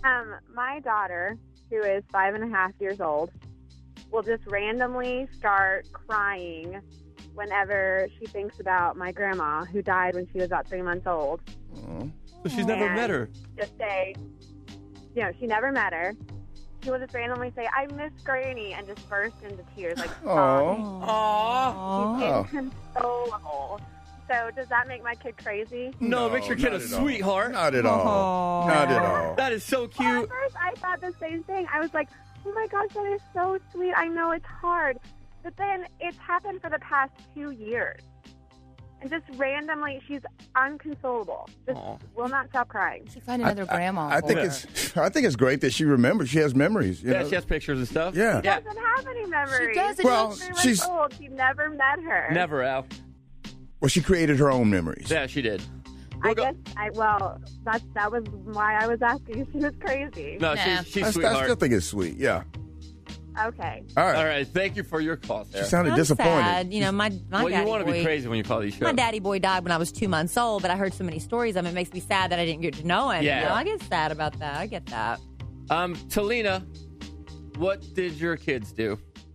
Um, my daughter, who is five and a half years old, will just randomly start crying whenever she thinks about my grandma, who died when she was about three months old. So she's never And met her. Just say, you know, she never met her. She will just randomly say, "I miss Granny," and just burst into tears, like sobbing. Aww. She's inconsolable. So does that make my kid crazy? No, it makes your kid a not at all. sweetheart. Not at all. Not at all. That is so cute. Well, at first, I thought the same thing. I was like, "Oh my gosh, that is so sweet." I know it's hard, but then it's happened for the past two years, and just randomly, she's unconsolable. Just will not stop crying. She find another grandma. I for think her. it's I think it's great that she remembers. She has memories. You Yeah, know? she has pictures and stuff. Yeah. She doesn't have any memories. She doesn't. Well, She's three months she's- old. She never met her. Never, Al. Well, she created her own memories. Yeah, she did. I guess. I well, that's that was why I was asking if she was crazy. No, she's, she's I, I sweetheart. still think it's sweet. Yeah. Okay. All right. All right. Thank you for your call, Sarah. She sounded I'm disappointed. sad. You know, my my well, daddy you want to boy, be crazy when you call these shows. My daddy boy died when I was two months old, but I heard so many stories of him. It makes me sad that I didn't get to know him. Yeah. You know, I get sad about that. I get that. Um, Talina, what did your kids do?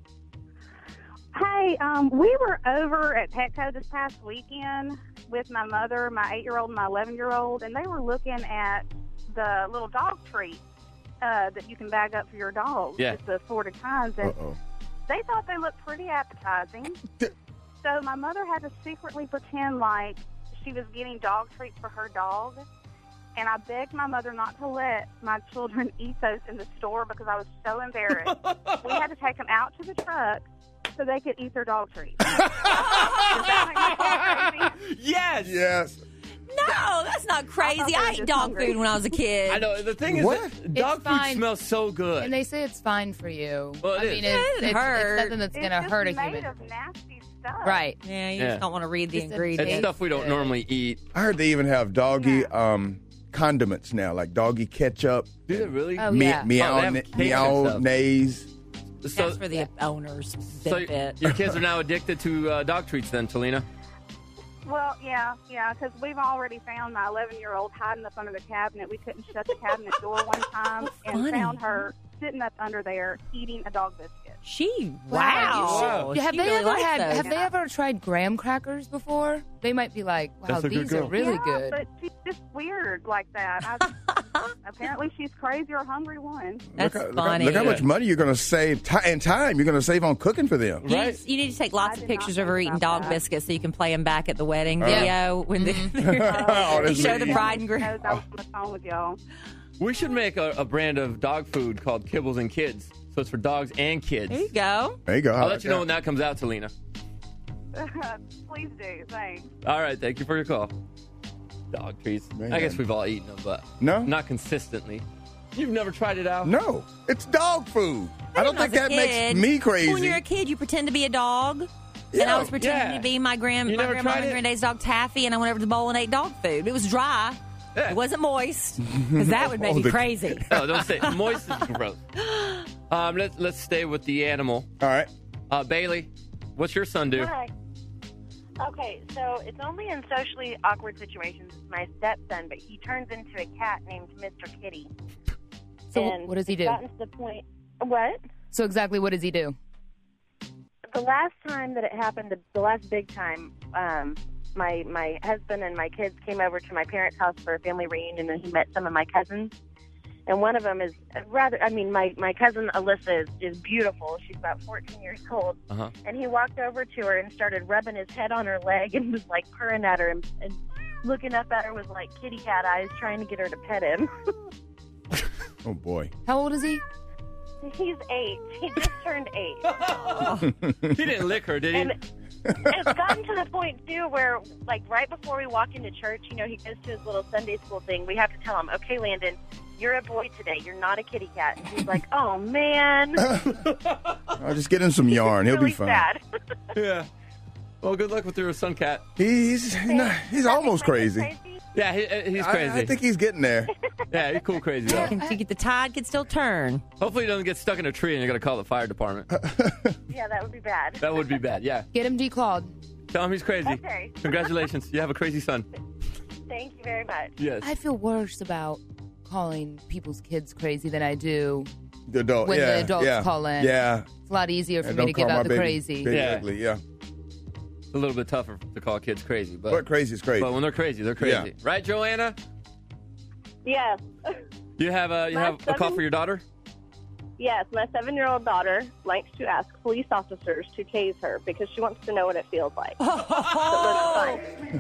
Hey, um, we were over at Petco this past weekend with my mother, my eight-year-old, and my eleven-year-old, and they were looking at the little dog treat uh, that you can bag up for your dog. Yeah. It's the assorted kinds, and Uh-oh. they thought they looked pretty appetizing. So my mother had to secretly pretend like she was getting dog treats for her dog, and I begged my mother not to let my children eat those in the store because I was so embarrassed. We had to take them out to the truck so they could eat their dog treats. Does that make me feel crazy? Yes. Yes. No, that's not crazy. I, ate dog food when I was a kid. I know. The thing is, What? that dog It's food fine. smells so good. And they say it's fine for you. Well, it I is. mean, Yeah, it's, it it's, it's hurt. nothing that's going to It's hurt a just made human. of nasty stuff. Right. Yeah, you Yeah. just don't want to read the Just a ingredients. It's stuff we don't normally eat. I heard they even have doggy um, condiments now, like doggy ketchup. Do they really? Oh, Me- yeah. Meow, Oh, they have na- cakes and meow, stuff. nays. So, That's for the owner's so benefit. your kids are now addicted to uh, dog treats, then, Talina? Well, yeah, yeah, because we've already found my eleven-year-old hiding up under the cabinet. We couldn't shut the cabinet door one time and funny. found her sitting up under there eating a dog biscuit. She, Wow. wow. Yeah, have She they really ever likes had? those. Have they ever tried graham crackers before? They might be like, wow, That's a good these are girl. really yeah, good. but she's just weird like that. I, apparently, she's crazy or hungry one. That's look, how, look how- funny. Look how, Yeah. much money you're going to save ti and time you're going to save on cooking for them. You, Right. need, you need to take lots I of did not pictures of think her eating about dog that. biscuits so you can play them back at the wedding Uh. video when they, Oh, they that's show the neat. bride and groom. Knows I was on the phone with y'all. We should make a, a brand of dog food called Kibbles and Kids. So it's for dogs and kids. There you go. There you go. I'll let you know when that comes out, Talina. Please do. Thanks. All right. Thank you for your call. Dog treats. Man. I guess we've all eaten them, but No? not consistently. You've never tried it out? No, it's dog food. I don't When think was that a kid, makes me crazy. When you're a kid, you pretend to be a dog. and Yeah, I was pretending yeah. to be my grand, You my never grandma tried and it? granddad's dog Taffy, and I went over to the bowl and ate dog food. It was dry. Yeah. It wasn't moist, because that would make Oh, me the- crazy. No, don't say moist is gross. Um, let's let's stay with the animal. All right. Uh, Bailey, what's your son do? Hi. Okay, so it's only in socially awkward situations. It's my stepson, but he turns into a cat named Mister Kitty. So and what does he it's do? Gotten to the point. What? So exactly what does he do? The last time that it happened, the, the last big time, um, my my husband and my kids came over to my parents' house for a family reunion, and he met some of my cousins. And one of them is rather, I mean, my, my cousin Alyssa is, is beautiful. She's about fourteen years old. Uh-huh. And he walked over to her and started rubbing his head on her leg and was like purring at her and, and looking up at her with like kitty cat eyes, trying to get her to pet him. Oh, boy. How old is he? He's eight. He just turned eight. He didn't lick her, did he? And it's gotten to the point, too, where, like, right before we walk into church, you know, he goes to his little Sunday school thing. We have to tell him, okay, Landon, you're a boy today. You're not a kitty cat. And he's like, oh, man. I'll just get him some yarn. He'll really be fine. sad. Yeah. Well, good luck with your son, Cat. He's he's, not, he's almost crazy. Yeah, he, uh, he's I- crazy. I, think he's getting there. Yeah, he's cool crazy, though. You can- the tide can still turn. Hopefully he doesn't get stuck in a tree and you're going to call the fire department. Yeah, that would be bad. That would be bad, yeah. Get him declawed. Tell him he's crazy. Okay. Congratulations. You have a crazy son. Thank you very much. Yes. I feel worse about calling people's kids crazy than I do The adult, when yeah, the adults yeah, call in. Yeah. It's a lot easier for And me don't to give call out my the baby crazy. baby Yeah. ugly, yeah. It's a little bit tougher to call kids crazy, but, But crazy is crazy. but when they're crazy, they're crazy, Yeah. right, Joanna? Yes. You have a you My have a call seven- for your daughter? Yes, my seven-year-old daughter likes to ask police officers to tase her because she wants to know what it feels like. Oh.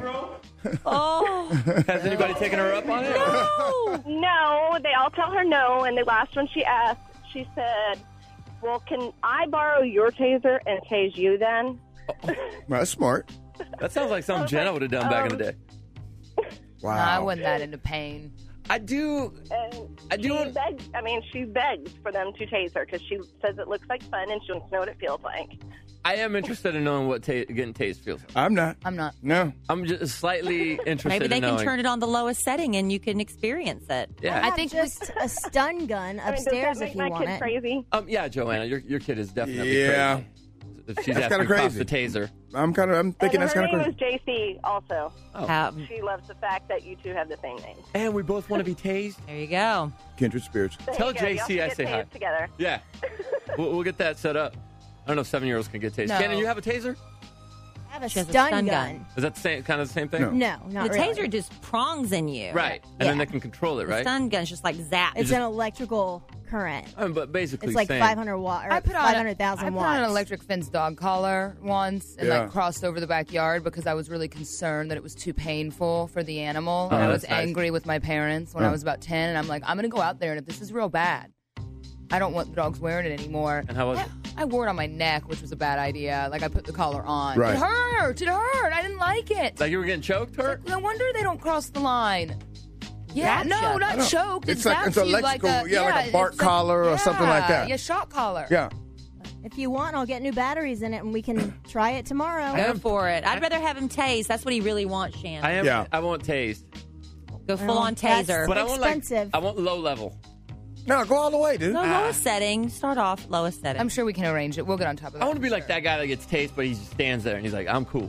Oh. Has anybody taken her up on it? No. No, they all tell her no, and the last one she asked, she said, well, can I borrow your taser and tase you then? Well, that's smart. That sounds like something Jenna would have done back in the day. No, I wasn't that into pain. I do. And I do. She begs, I mean, she begs for them to tase her because she says it looks like fun and she wants to know what it feels like. I am interested in knowing what ta- getting tased feels like. I'm not. I'm not. No. I'm just slightly interested Maybe they in can knowing. turn it on the lowest setting and you can experience it. Yeah. I I think just a stun gun I mean, does upstairs that if make you my want kid it. crazy? Um, yeah, Joanna, your your kid is definitely Yeah. crazy. If she's That's asking kinda cops crazy. to taser. I'm kind of. I'm thinking and that's her kind of name crazy. is J C also. Oh. Um, She loves the fact that you two have the same name. And we both want to be tased. There you go. Kindred spirits. There Tell you go. J C Y'all I should say get hi. tased together. Yeah. we'll, we'll get that set up. I don't know if seven-year-olds can get tased. No. Cannon, you have a taser? I have a She has stun, a stun gun. gun. Is that the same kind of the same thing? No. No, not the really. taser just prongs in you. Right. And Yeah. then they can control it, The right? stun gun's just like zap. It's an electrical current. Um, but basically, It's like same. five hundred watt or I put on a- five hundred thousand I put watts. on an electric fence dog collar once and Yeah. like crossed over the backyard because I was really concerned that it was too painful for the animal. Oh, and I was that's nice. angry with my parents when Oh. I was about ten, and I'm like, I'm going to go out there, and if this is real bad, I don't want the dogs wearing it anymore. And how was I, it? I wore it on my neck, which was a bad idea. Like I put the collar on. Right. It hurt. It hurt. I didn't like it. Like you were getting choked, hurt? No wonder they don't cross the line. Yeah, Gotcha. no, I not don't- choked. it's It like- zaps it's you electrical- like a, yeah, like a bark it's like- collar or something like yeah, that. Yeah, shock collar. Yeah. If you want, I'll get new batteries in it and we can try it tomorrow. Go for it. I'd rather have him tased. That's what he really wants, Shannon. I am. Yeah. I want tased, Go full on that's- taser. but I want like Expensive. I want low level. No, go all the way, dude. No, lowest setting. Start off lowest setting. I'm sure we can arrange it. We'll get on top of that. I want to be for like sure. that guy that gets tased, but he just stands there and he's like, "I'm cool."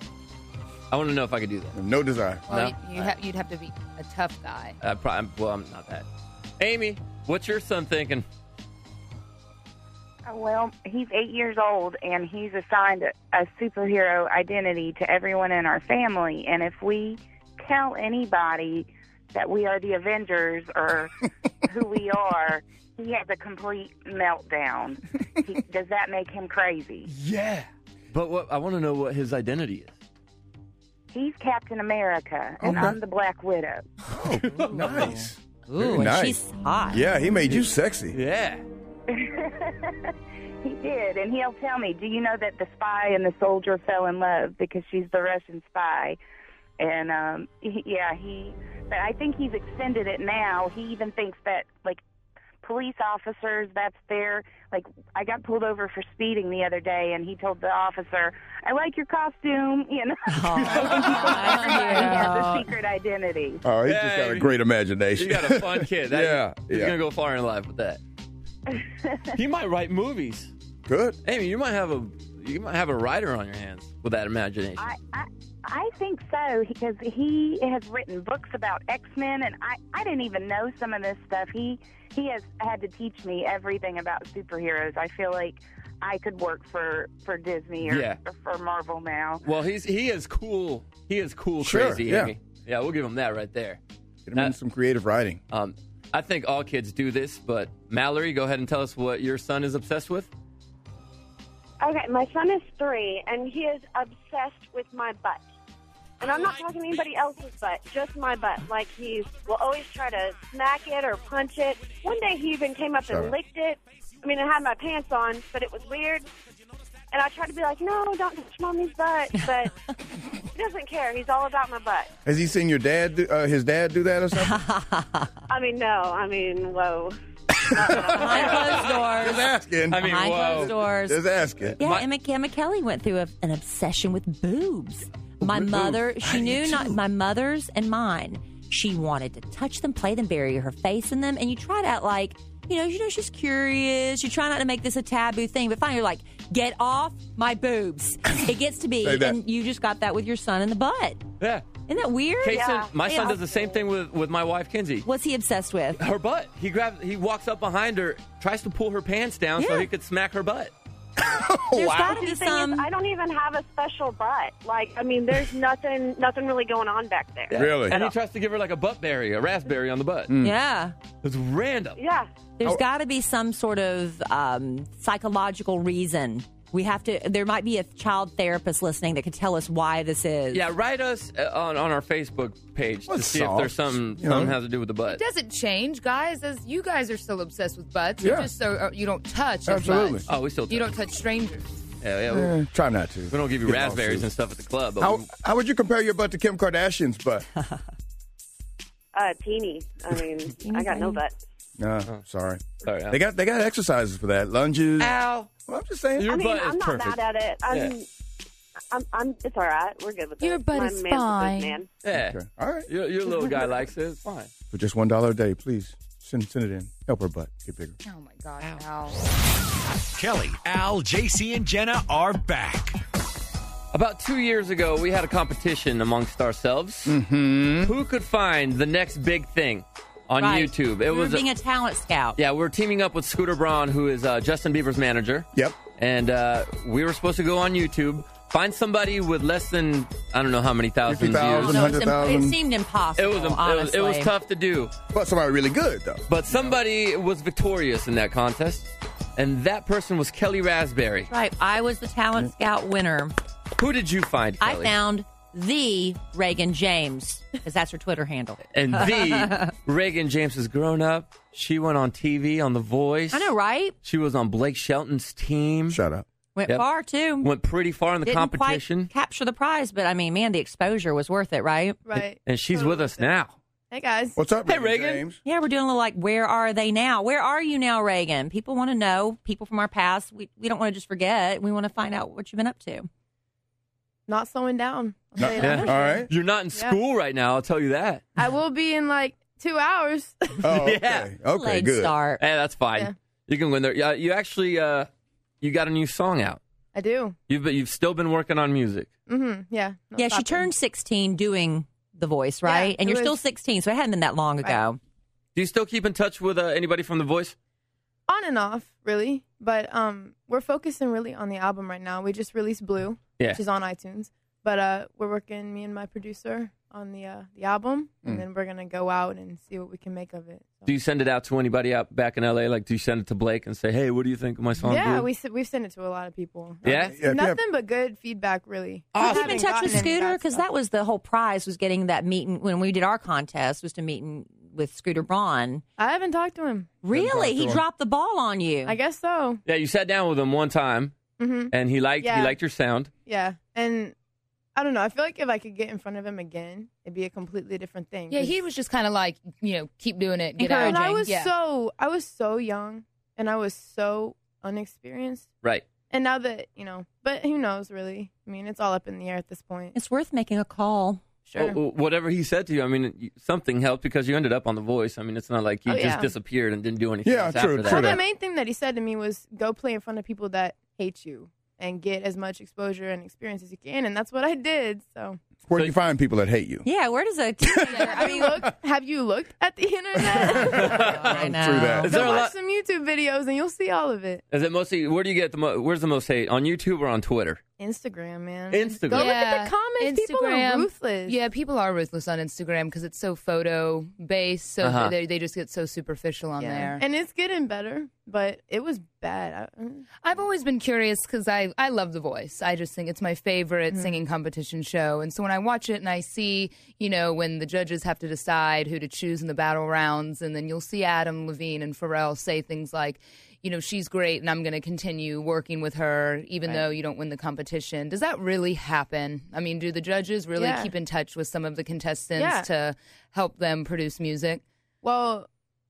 I want to know if I could do that. No desire. Well, No? you, you ha- you'd have to be a tough guy. Uh, probably, well, I'm not that. Amy, what's your son thinking? Uh, Well, he's eight years old, and he's assigned a, a superhero identity to everyone in our family. And if we tell anybody that we are the Avengers or who we are, he has a complete meltdown. He, does that make him crazy? Yeah. But what I want to know what his identity is. He's Captain America, and Okay. I'm the Black Widow. Oh, nice. Ooh, Very and nice. she's hot. Yeah, he made you sexy. Yeah. He did, and he'll tell me, do you know that the spy and the soldier fell in love because she's the Russian spy? And, um, he, yeah, he, but I think he's extended it now. He even thinks that, like, police officers, that's their, like, I got pulled over for speeding the other day, and he told the officer, I like your costume, you know. Everybody has a secret identity. Oh, he's just got a great imagination. You got a fun kid. That, Yeah, He's yeah. going to go far in life with that. He might write movies. Good. Amy, you might have a you might have a writer on your hands with that imagination. I, I I think so because he has written books about X-Men, and I, I didn't even know some of this stuff. He he has had to teach me everything about superheroes. I feel like I could work for, for Disney or, Yeah. or for Marvel now. Well, he's he is cool. He is cool, Sure, crazy, yeah. Amy. Yeah, we'll give him that right there. Get him in some creative writing. Um, I think all kids do this, but Mallory, go ahead and tell us what your son is obsessed with. Okay, my son is three, and he is obsessed with my butt. And I'm not talking anybody else's butt, just my butt. Like, he will always try to smack it or punch it. One day he even came up Shut and up. licked it. I mean, I had my pants on, but it was weird. And I tried to be like, no, don't touch Mommy's butt. But he doesn't care. He's all about my butt. Has he seen your dad, do, uh, his dad do that or something? I mean, no. I mean, whoa. Behind closed doors. Just asking. I mean, Behind whoa. closed doors. Just asking. Yeah, My- Emma, Emma Kelly went through a, an obsession with boobs. My with mother, boobs. she I knew did not too. my mother's and mine. She wanted to touch them, play them, bury her face in them, and you try to act like, you know, you know, she's curious. You try not to make this a taboo thing, but finally you're like, get off my boobs. It gets to be, Say that. and you just got that with your son in the butt. Yeah. Isn't that weird? Kason, Yeah. my son Yeah. does the same thing with, with my wife, Kinsey. What's he obsessed with? Her butt. He grabs. He walks up behind her, tries to pull her pants down so Yeah. he could smack her butt. There's wow. got to be The thing some. is, I don't even have a special butt. Like, I mean, there's nothing, nothing really going on back there. Yeah. And he tries to give her like a butt berry, a raspberry on the butt. Yeah. It's random. Yeah. There's got to be some sort of um, psychological reason. We have to. There might be a child therapist listening that could tell us why this is. Yeah, write us uh, on, on our Facebook page What's to see soft? if there's something You know? something has to do with the It butt. doesn't change, guys. As you guys are still obsessed with butts, Yeah. you just so uh, you don't touch. your Absolutely. butts. Oh, we still You touch. don't touch strangers. Yeah, yeah. We, Eh, try not to. we don't give you Get raspberries lawsuits. and stuff at the club. But How, we, how would you compare your butt to Kim Kardashian's butt? Uh, teeny. I mean, I got no butt. No, sorry. Sorry, Al. They got they got exercises for that. Lunges. Al. Well, I'm just saying. I mean, I'm not mad at it. I'm, Yeah. I'm, I'm, it's all right. We're good with it. Your butt My is man's a fine. big man. yeah. Okay. All right. Your, your little guy likes it. It's fine. For just one dollar a day, please send send it in. Help her butt get bigger. Oh my God, Al. Kelly, Al, J C, and Jenna are back. About two years ago, we had a competition amongst ourselves. Mm-hmm. Who could find the next big thing on Right. YouTube? It We were was a- being a talent scout. Yeah, we're teaming up with Scooter Braun, who is uh, Justin Bieber's manager. Yep. And uh, we were supposed to go on YouTube, find somebody with less than, I don't know how many thousands fifty thousand, views. No, it's one hundred im- it thousand. seemed impossible. It was, a, it, was, honestly. it was tough to do. But somebody really good, though. But somebody was victorious in that contest, and that person was Kelly Raspberry. Right. I was the talent scout winner. Who did you find, I Kelly? found the Reagan James, because that's her Twitter handle. And the Reagan James has grown up. She went on T V on The Voice. I know, right? She was on Blake Shelton's team. Shut up. Went Yep. far, too. Went pretty far in the Didn't competition. quite capture the prize, but I mean, man, the exposure was worth it, right? Right. And she's with us now. Hey guys. What's up, Hey, Reagan Reagan. James? Yeah, we're doing a little like, where are they now? Where are you now, Reagan? People want to know. People from our past. We we don't want to just forget. We want to find out what you've been up to. Not slowing down. I'll No- tell you Yeah. that. All right. You're not in Yeah. school right now, I'll tell you that. I will be in like two hours. Oh, okay. Yeah. Okay, Late good. start. Hey, that's fine. Yeah. You can win there. Yeah, you actually uh, you got a new song out. I do. You've you've still been working on music. Mm-hmm. Yeah. not Yeah, she stopping. turned sixteen doing The Voice, right? Yeah, and it you're still was- sixteen, so it hadn't been that long ago. Do you still keep in touch with uh, anybody from The Voice? On and off, really. But um, we're focusing really on the album right now. We just released Blue, Yeah. which is on iTunes. But uh, we're working, me and my producer, on the uh, the album, and Mm. then we're gonna go out and see what we can make of it. Do you send it out to anybody out back in L A? Like, do you send it to Blake and say, "Hey, what do you think of my song?" yeah, Blue? we s- we've sent it to a lot of people. Yeah? Uh, Yeah, if you nothing have- but good feedback, really. Did I you keep in haven't touch with gotten any Scooter? bad Because stuff. that was the whole prize, was getting that meeting when we did our contest, was to meeting with Scooter Braun. I haven't talked to him. Really? to He him. dropped the ball on you. I guess so. Yeah, you sat down with him one time, hmm and he liked Yeah. he liked your sound. Yeah, and I don't know. I feel like if I could get in front of him again, it'd be a completely different thing. Yeah, 'cause- he was just kind of like, you know, keep doing it, get And I out. was yeah. so I was so young, and I was so unexperienced. Right. And now that you know, but who knows, really? I mean, it's all up in the air at this point. It's worth making a call. Sure. Well, whatever he said to you, I mean, you- something helped because you ended up on The Voice. I mean, it's not like you Oh, just yeah. disappeared and didn't do anything Yeah, else true, after true that. Well, that. the main thing that he said to me was, "Go play in front of people that hate you and get as much exposure and experience as you can." And that's what I did. So, Where do you find people that hate you? Yeah, where does a teenager? have you looked? Have you looked at the internet? I know. Through that. Is there Go a watch lot? some YouTube videos, and you'll see all of it. Is it mostly? Where do you get the mo- Where's the most hate? On YouTube or on Twitter? Instagram, man. Instagram. Go look Yeah. at the comments. People are Instagram. ruthless. Yeah, people are ruthless on Instagram because it's so photo based, so Uh-huh. they they just get so superficial on Yeah. there. And it's getting better, but it was bad. I, I've always been curious because I, I love The Voice. I just think it's my favorite Mhm. singing competition show. And so when I watch it and I see, you know, when the judges have to decide who to choose in the battle rounds, and then you'll see Adam Levine and Pharrell say things like, you know, she's great and I'm going to continue working with her even Right. though you don't win the competition. Does that really happen? I mean, do the judges really Yeah. keep in touch with some of the contestants Yeah. to help them produce music? Well,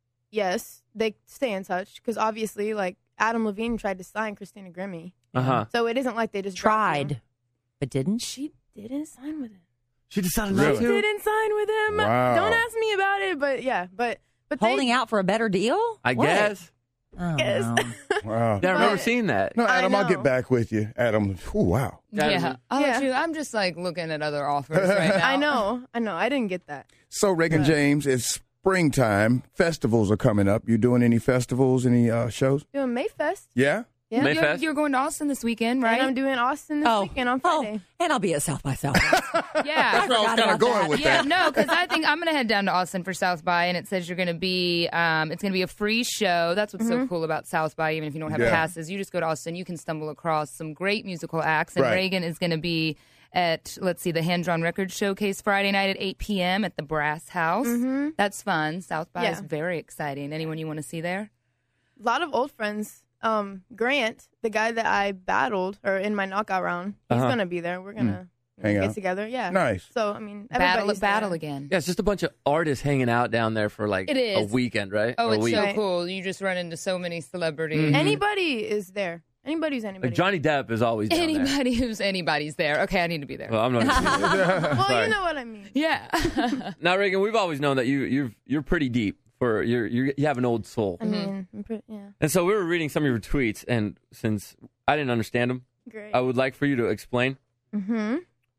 yes, they stay in touch because obviously, like Adam Levine tried to sign Christina Grimmie, Uh-huh. so it isn't like they just dropped him. Tried, but didn't. She didn't sign with him. She decided Really? not to. Didn't sign with him. Wow. Don't ask me about it, but yeah, but but they- Holding out for a better deal? I What? guess. Oh, Yes. no. Wow. Yeah, I remember seeing that. No, Adam, I I'll know. get back with you. Adam, ooh, wow. Yeah. I'll let Yeah. you- I'm just like looking at other offers right now. I know. I know. I didn't get that. So, Reagan James, it's springtime. Festivals are coming up. You doing any festivals, any uh, shows? Doing Mayfest. Yeah? Yeah. You're, you're going to Austin this weekend, right? And I'm doing Austin this Oh. weekend on Friday. And I'll be at South by Southwest. Yeah. That's where I was kind of going with Yeah, that. no, because I think I'm going to head down to Austin for South by, and it says you're going to be, um, it's going to be a free show. That's what's so cool about South by, even if you don't have Yeah. passes. You just go to Austin, you can stumble across some great musical acts, and Right. Reagan is going to be at, let's see, the Hand Drawn Records Showcase Friday night at eight p.m. at the Brass House. Mm-hmm. That's fun. South by Yeah. is very exciting. Anyone you want to see there? A lot of old friends. Um, Grant, the guy that I battled or in my knockout round, he's Uh-huh. gonna be there. We're gonna Hang get out. together. Yeah. Nice. So I mean, Battle everybody's of Battle there. again. Yeah, it's just a bunch of artists hanging out down there for like It a is. weekend, right? Oh, Or a it's week. so Right. cool. You just run into so many celebrities. Mhm. Anybody is there. Anybody's anybody. Like Johnny Depp is always down there. Anybody who's anybody's there. Okay, I need to be there. Well, I'm not. well, Sorry. you know what I mean. Yeah. Now, Reagan, we've always known that you you're you're pretty deep. For you're, you're you have an old soul. I mean, I'm pretty, yeah. And so we were reading some of your tweets, and since I didn't understand them, Great. I would like for you to explain. Mm-hmm.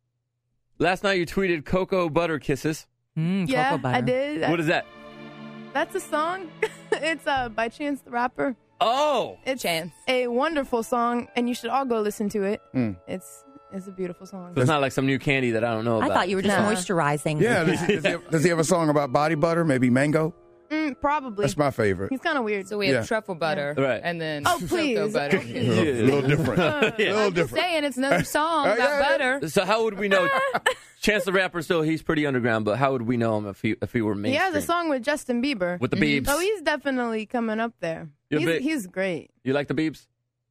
Last night you tweeted "Cocoa Butter Kisses." Mm, Yeah, cocoa butter. I did. What is that? That's a song. It's uh, by Chance the Rapper. Oh, It's Chance. a wonderful song, and you should all go listen to it. Mm. It's it's a beautiful song. so it's not like some new candy that I don't know I about. thought you were just Nah. moisturizing. Yeah. Does, he, does, he have, does he have a song about body butter? Maybe mango? Mm, probably. That's my favorite. He's kind of weird. So we have Yeah. truffle butter, Right. and then Oh, please. cocoa butter. A little, little different. A little I'm just different. saying, it's another song Uh, about yeah, yeah. butter. So how would we know? Chance the Rapper, still he's pretty underground, but how would we know him if he if he were He mainstream? has a song with Justin Bieber. With the Biebs. So he's definitely coming up there. You're He's, big- he's great. You like the Biebs?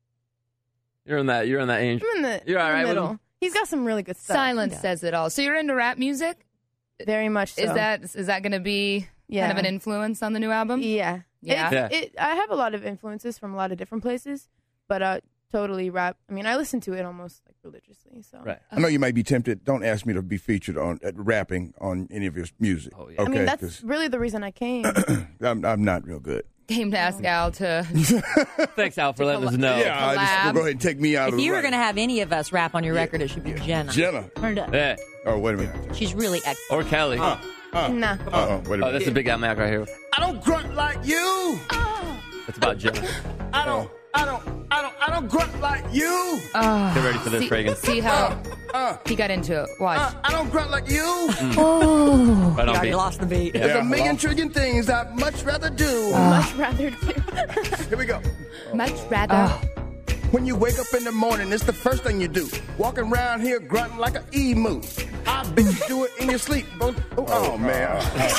You're in that. You're in that age. I'm in the, You're all in the right with middle. him? He's got some really good stuff. Silence says it all. So you're into rap music? Very much so. Is that is that going to be Yeah. kind of an influence on the new album? Yeah. Yeah. It's- Yeah. It, I have a lot of influences from a lot of different places, but uh, totally rap. I mean, I listen to it almost like religiously. So Right. I know you may be tempted. Don't ask me to be featured on uh, rapping on any of your music. Oh, yeah. I mean, Okay, that's 'cause really the reason I came. I'm, I'm not real good. Came to ask Al to. Thanks, Al, for letting us know. Yeah, I just, collab. well, go ahead and take me out If of the you were running. going to have any of us rap on your record, it should be Jenna. Jenna. Turn it up. Yeah. Oh, wait a minute. She's really excellent. Or Kelly. Uh, uh, Nah. uh-oh, wait a Oh, minute. that's a big Al Mac right here. I don't grunt like you. That's about Jenna. I don't, I don't, I don't, I don't grunt like you. Uh, Get ready for this, see, Reagan. See how Uh, he got into it. Watch. uh, I don't grunt like you. Oh, Right on God, beat. you lost the beat. There's Yeah. a million trillion things I'd much rather do. Much rather do. Here we go. Much rather. When you wake up in the morning, it's the first thing you do. Walking around here grunting like an emu. I bet you do it in your sleep. Oh, oh, man.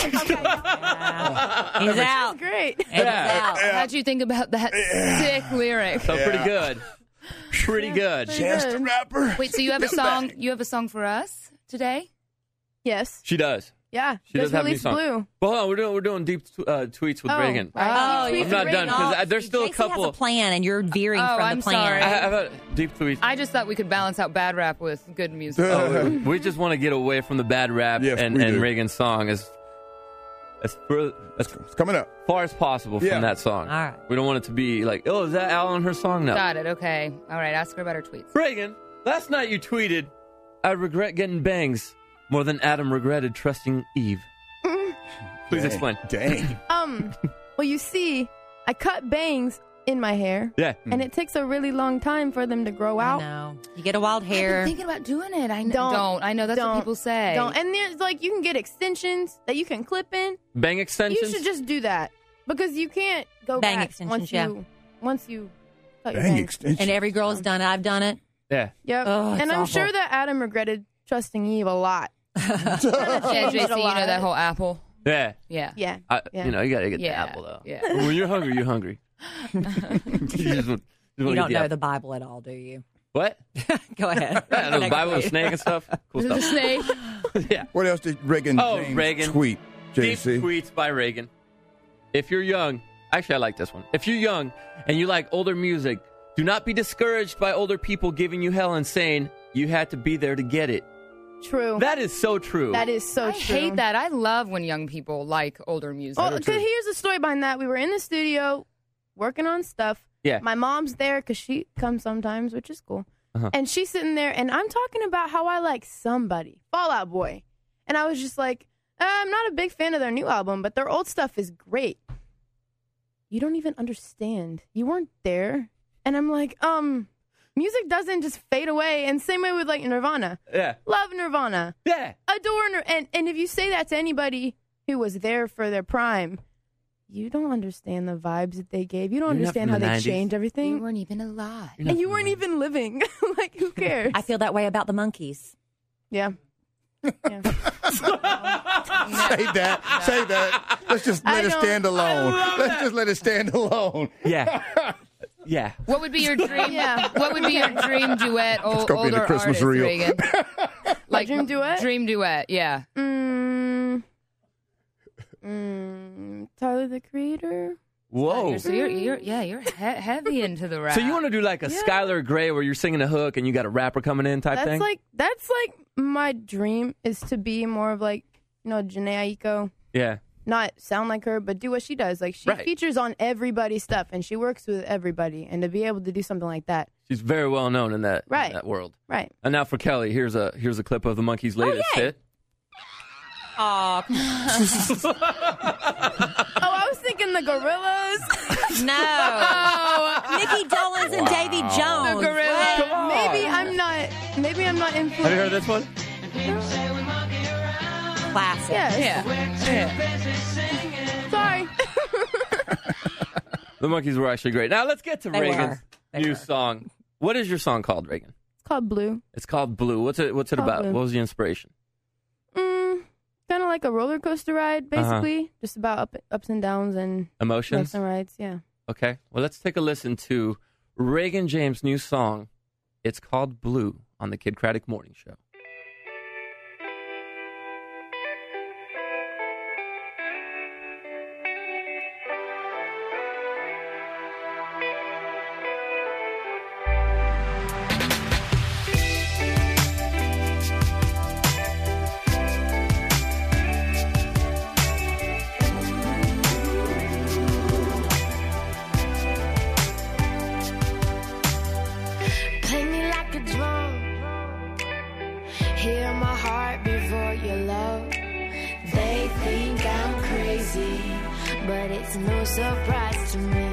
He's out. Great. He's out. How'd you think about that sick lyric? So pretty Yeah. good. Pretty good. Chance the Rapper. Wait, so you have a Get song? back. You have a song for us today? Yes. She does. Yeah. She does Just have a new released song. Blue. Well, hold on, we're doing we're doing deep uh, tweets with Oh, Reagan. right. Oh, Tweets I'm not with done Reagan. because there's still a J C couple. has a plan, and you're veering Oh, from I'm the plan. sorry. I have a deep tweet. I just thought we could balance out bad rap with good music. Oh, we- we just want to get away from the bad rap Yes, and, we and do. Reagan's song as as, fur, as It's coming up. far as possible from Yeah. that song. All right. We don't want it to be like, oh, is that Al on her song? No. Got it. Okay. All right. Ask her about her tweets. Reagan, last night you tweeted, I regret getting bangs more than Adam regretted trusting Eve. Please Dang. explain. Dang. Um. Well, you see, I cut bangs in my hair, Yeah. and it takes a really long time for them to grow I out. know. You get a wild I've been hair. thinking about doing it. I know. Don't. Don't. I know that's Don't. what people say. Don't. And there's like you can get extensions that you can clip in. Bang extensions? You should just do that because you can't go Bang back extensions, once yeah. you once you cut your Bang bangs. extension. And every girl has done it. I've done it. Yeah. Yep. Oh, it's and I'm awful. sure that Adam regretted trusting Eve a lot. Yeah, J C, you know that whole apple? Yeah. Yeah. Yeah. I, Yeah. You know, you got to get Yeah. the apple, though. Yeah. When you're hungry, you're hungry. you just want- just You wanna don't get the know apple. the Bible at all, do you? What? Go ahead. Yeah, the Next Bible, the tweet. snake and stuff. Cool Is it a stuff. snake? Yeah. What else did Reagan Oh, James Reagan. tweet, J Deep C? tweets by Reagan. If you're young, actually, I like this one. If you're young and you like older music, do not be discouraged by older people giving you hell and saying you had to be there to get it. True. That is so true. That is so I true. hate that. I love when young people like older music. Well, 'cause here's the story behind that. We were in the studio working on stuff. Yeah. My mom's there because she comes sometimes, which is cool. Uh-huh. And she's sitting there, and I'm talking about how I like Somebody, Fall Out Boy. And I was just like, uh, I'm not a big fan of their new album, but their old stuff is great. You don't even understand. You weren't there. And I'm like, um, music doesn't just fade away. And same way with like Nirvana. Yeah. Love Nirvana. Yeah. Adore Nirvana. And, and if you say that to anybody who was there for their prime, you don't understand the vibes that they gave. You don't You're not understand from how the they nineties. changed everything. You weren't even alive. And you weren't even living. Like, who cares? I feel that way about the Monkees. Yeah. Say that. Say that. Let's just I let it don't- stand alone. love Let's that. just let it stand alone. Yeah. Yeah. What would be your dream? Yeah. What would be your dream duet? It's Old, gonna be in the older Christmas artist, reel. Reagan. Like dream duet? Dream duet. Yeah. Mm, mm, Tyler the Creator. Whoa. So you're, you're yeah, you're he- heavy into the rap. So you want to do like a Yeah. Skylar Grey where you're singing a hook and you got a rapper coming in type That's thing? like that's like my dream is to be more of like, you know, Janae Aiko. Yeah. Not sound like her, but do what she does. Like she Right. features on everybody's stuff and she works with everybody. And to be able to do something like that. She's very well known in that, in Right. that world. Right. And now for Kelly, here's a here's a clip of the Monkees' latest yay. hit. Oh, Oh, I was thinking the Gorillas. no. Oh, Nikki Dolenz and Davy Jones. the Gorillas. Come on. Maybe I'm not. Maybe I'm not influenced. Have you heard this one? Classic. Yes. Yeah. Sorry. The Monkees were actually great. Now let's get to They Reagan's were. They new were. song. What is your song called, Reagan? It's called Blue. It's called Blue. What's it What's it Called about? Blue. What was the inspiration? Mm, kind of like a roller coaster ride, basically. Just about up, ups and downs and Emotions? lefts and rights. Yeah. Okay. Well, let's take a listen to Reagan James' new song. It's called Blue on the Kid Craddock Morning Show. Play me like a drum. Hear my heart before your love. They think I'm crazy, but it's no surprise to me.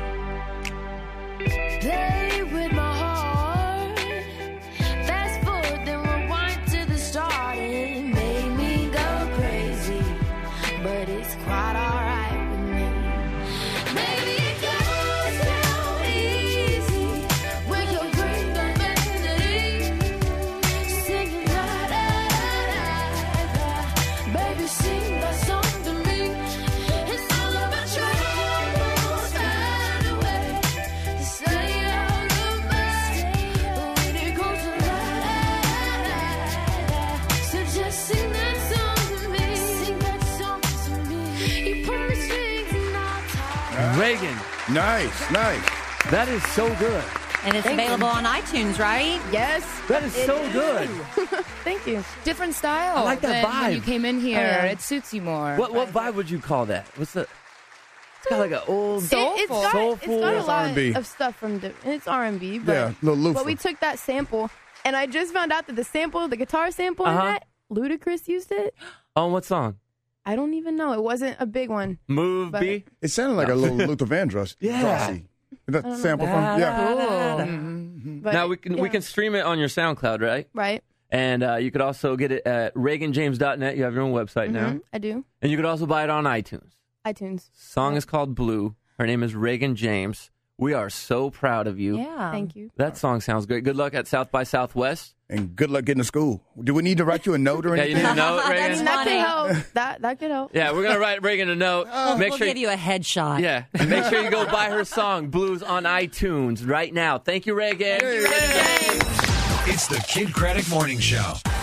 Play with my heart. Fast forward, then rewind to the start. It made me go crazy, but it's quite alright with me. Maybe it goes down easy when you bring the melody, singing la da da da. Baby, sing that song to me. It's all about troubles and a way to stay out of mind. When it goes to la da da, so just sing that song to me. Sing that song to me. You promised things and I'll tie. Reagan. Nice, nice. That is so good. And it's available on iTunes, right? Yes. That is so good. Thank you. Different style. I like that than when you vibe. came in here. Oh, yeah. It suits you more. What what vibe would you call that? What's the? It's got like an old. It, it's got, it's Soulful. got a It's lot R and B. of stuff from di- it's R and B, but Yeah, little loofah. but we took that sample, and I just found out that the sample, the guitar sample Uh-huh. in that, Ludacris used it. On what song? I don't even know. It wasn't a big one. Move But- B. It sounded like a little Luther Vandross. Yeah. Drosy. That sample from yeah. But, Now we can we yeah. can stream it on your SoundCloud, right? right. And uh, you could also get it at Reagan James dot net. You have your own website now, Mhm, I do. and you could also buy it on iTunes. iTunes. Song is called Blue. Her name is Reagan James. We are so proud of you. Yeah. Thank you. That song sounds great. Good luck at South by Southwest. And good luck getting to school. Do we need to write you a note or Yeah, you anything? need to know, That's Reagan. That funny. could help. That that could help. Yeah, we're gonna write Reagan a note. Make we'll sure give you a headshot. Yeah, and make sure you go buy her song Blues on iTunes right now. Thank you, Reagan. It's the Kid Craddock Morning Show.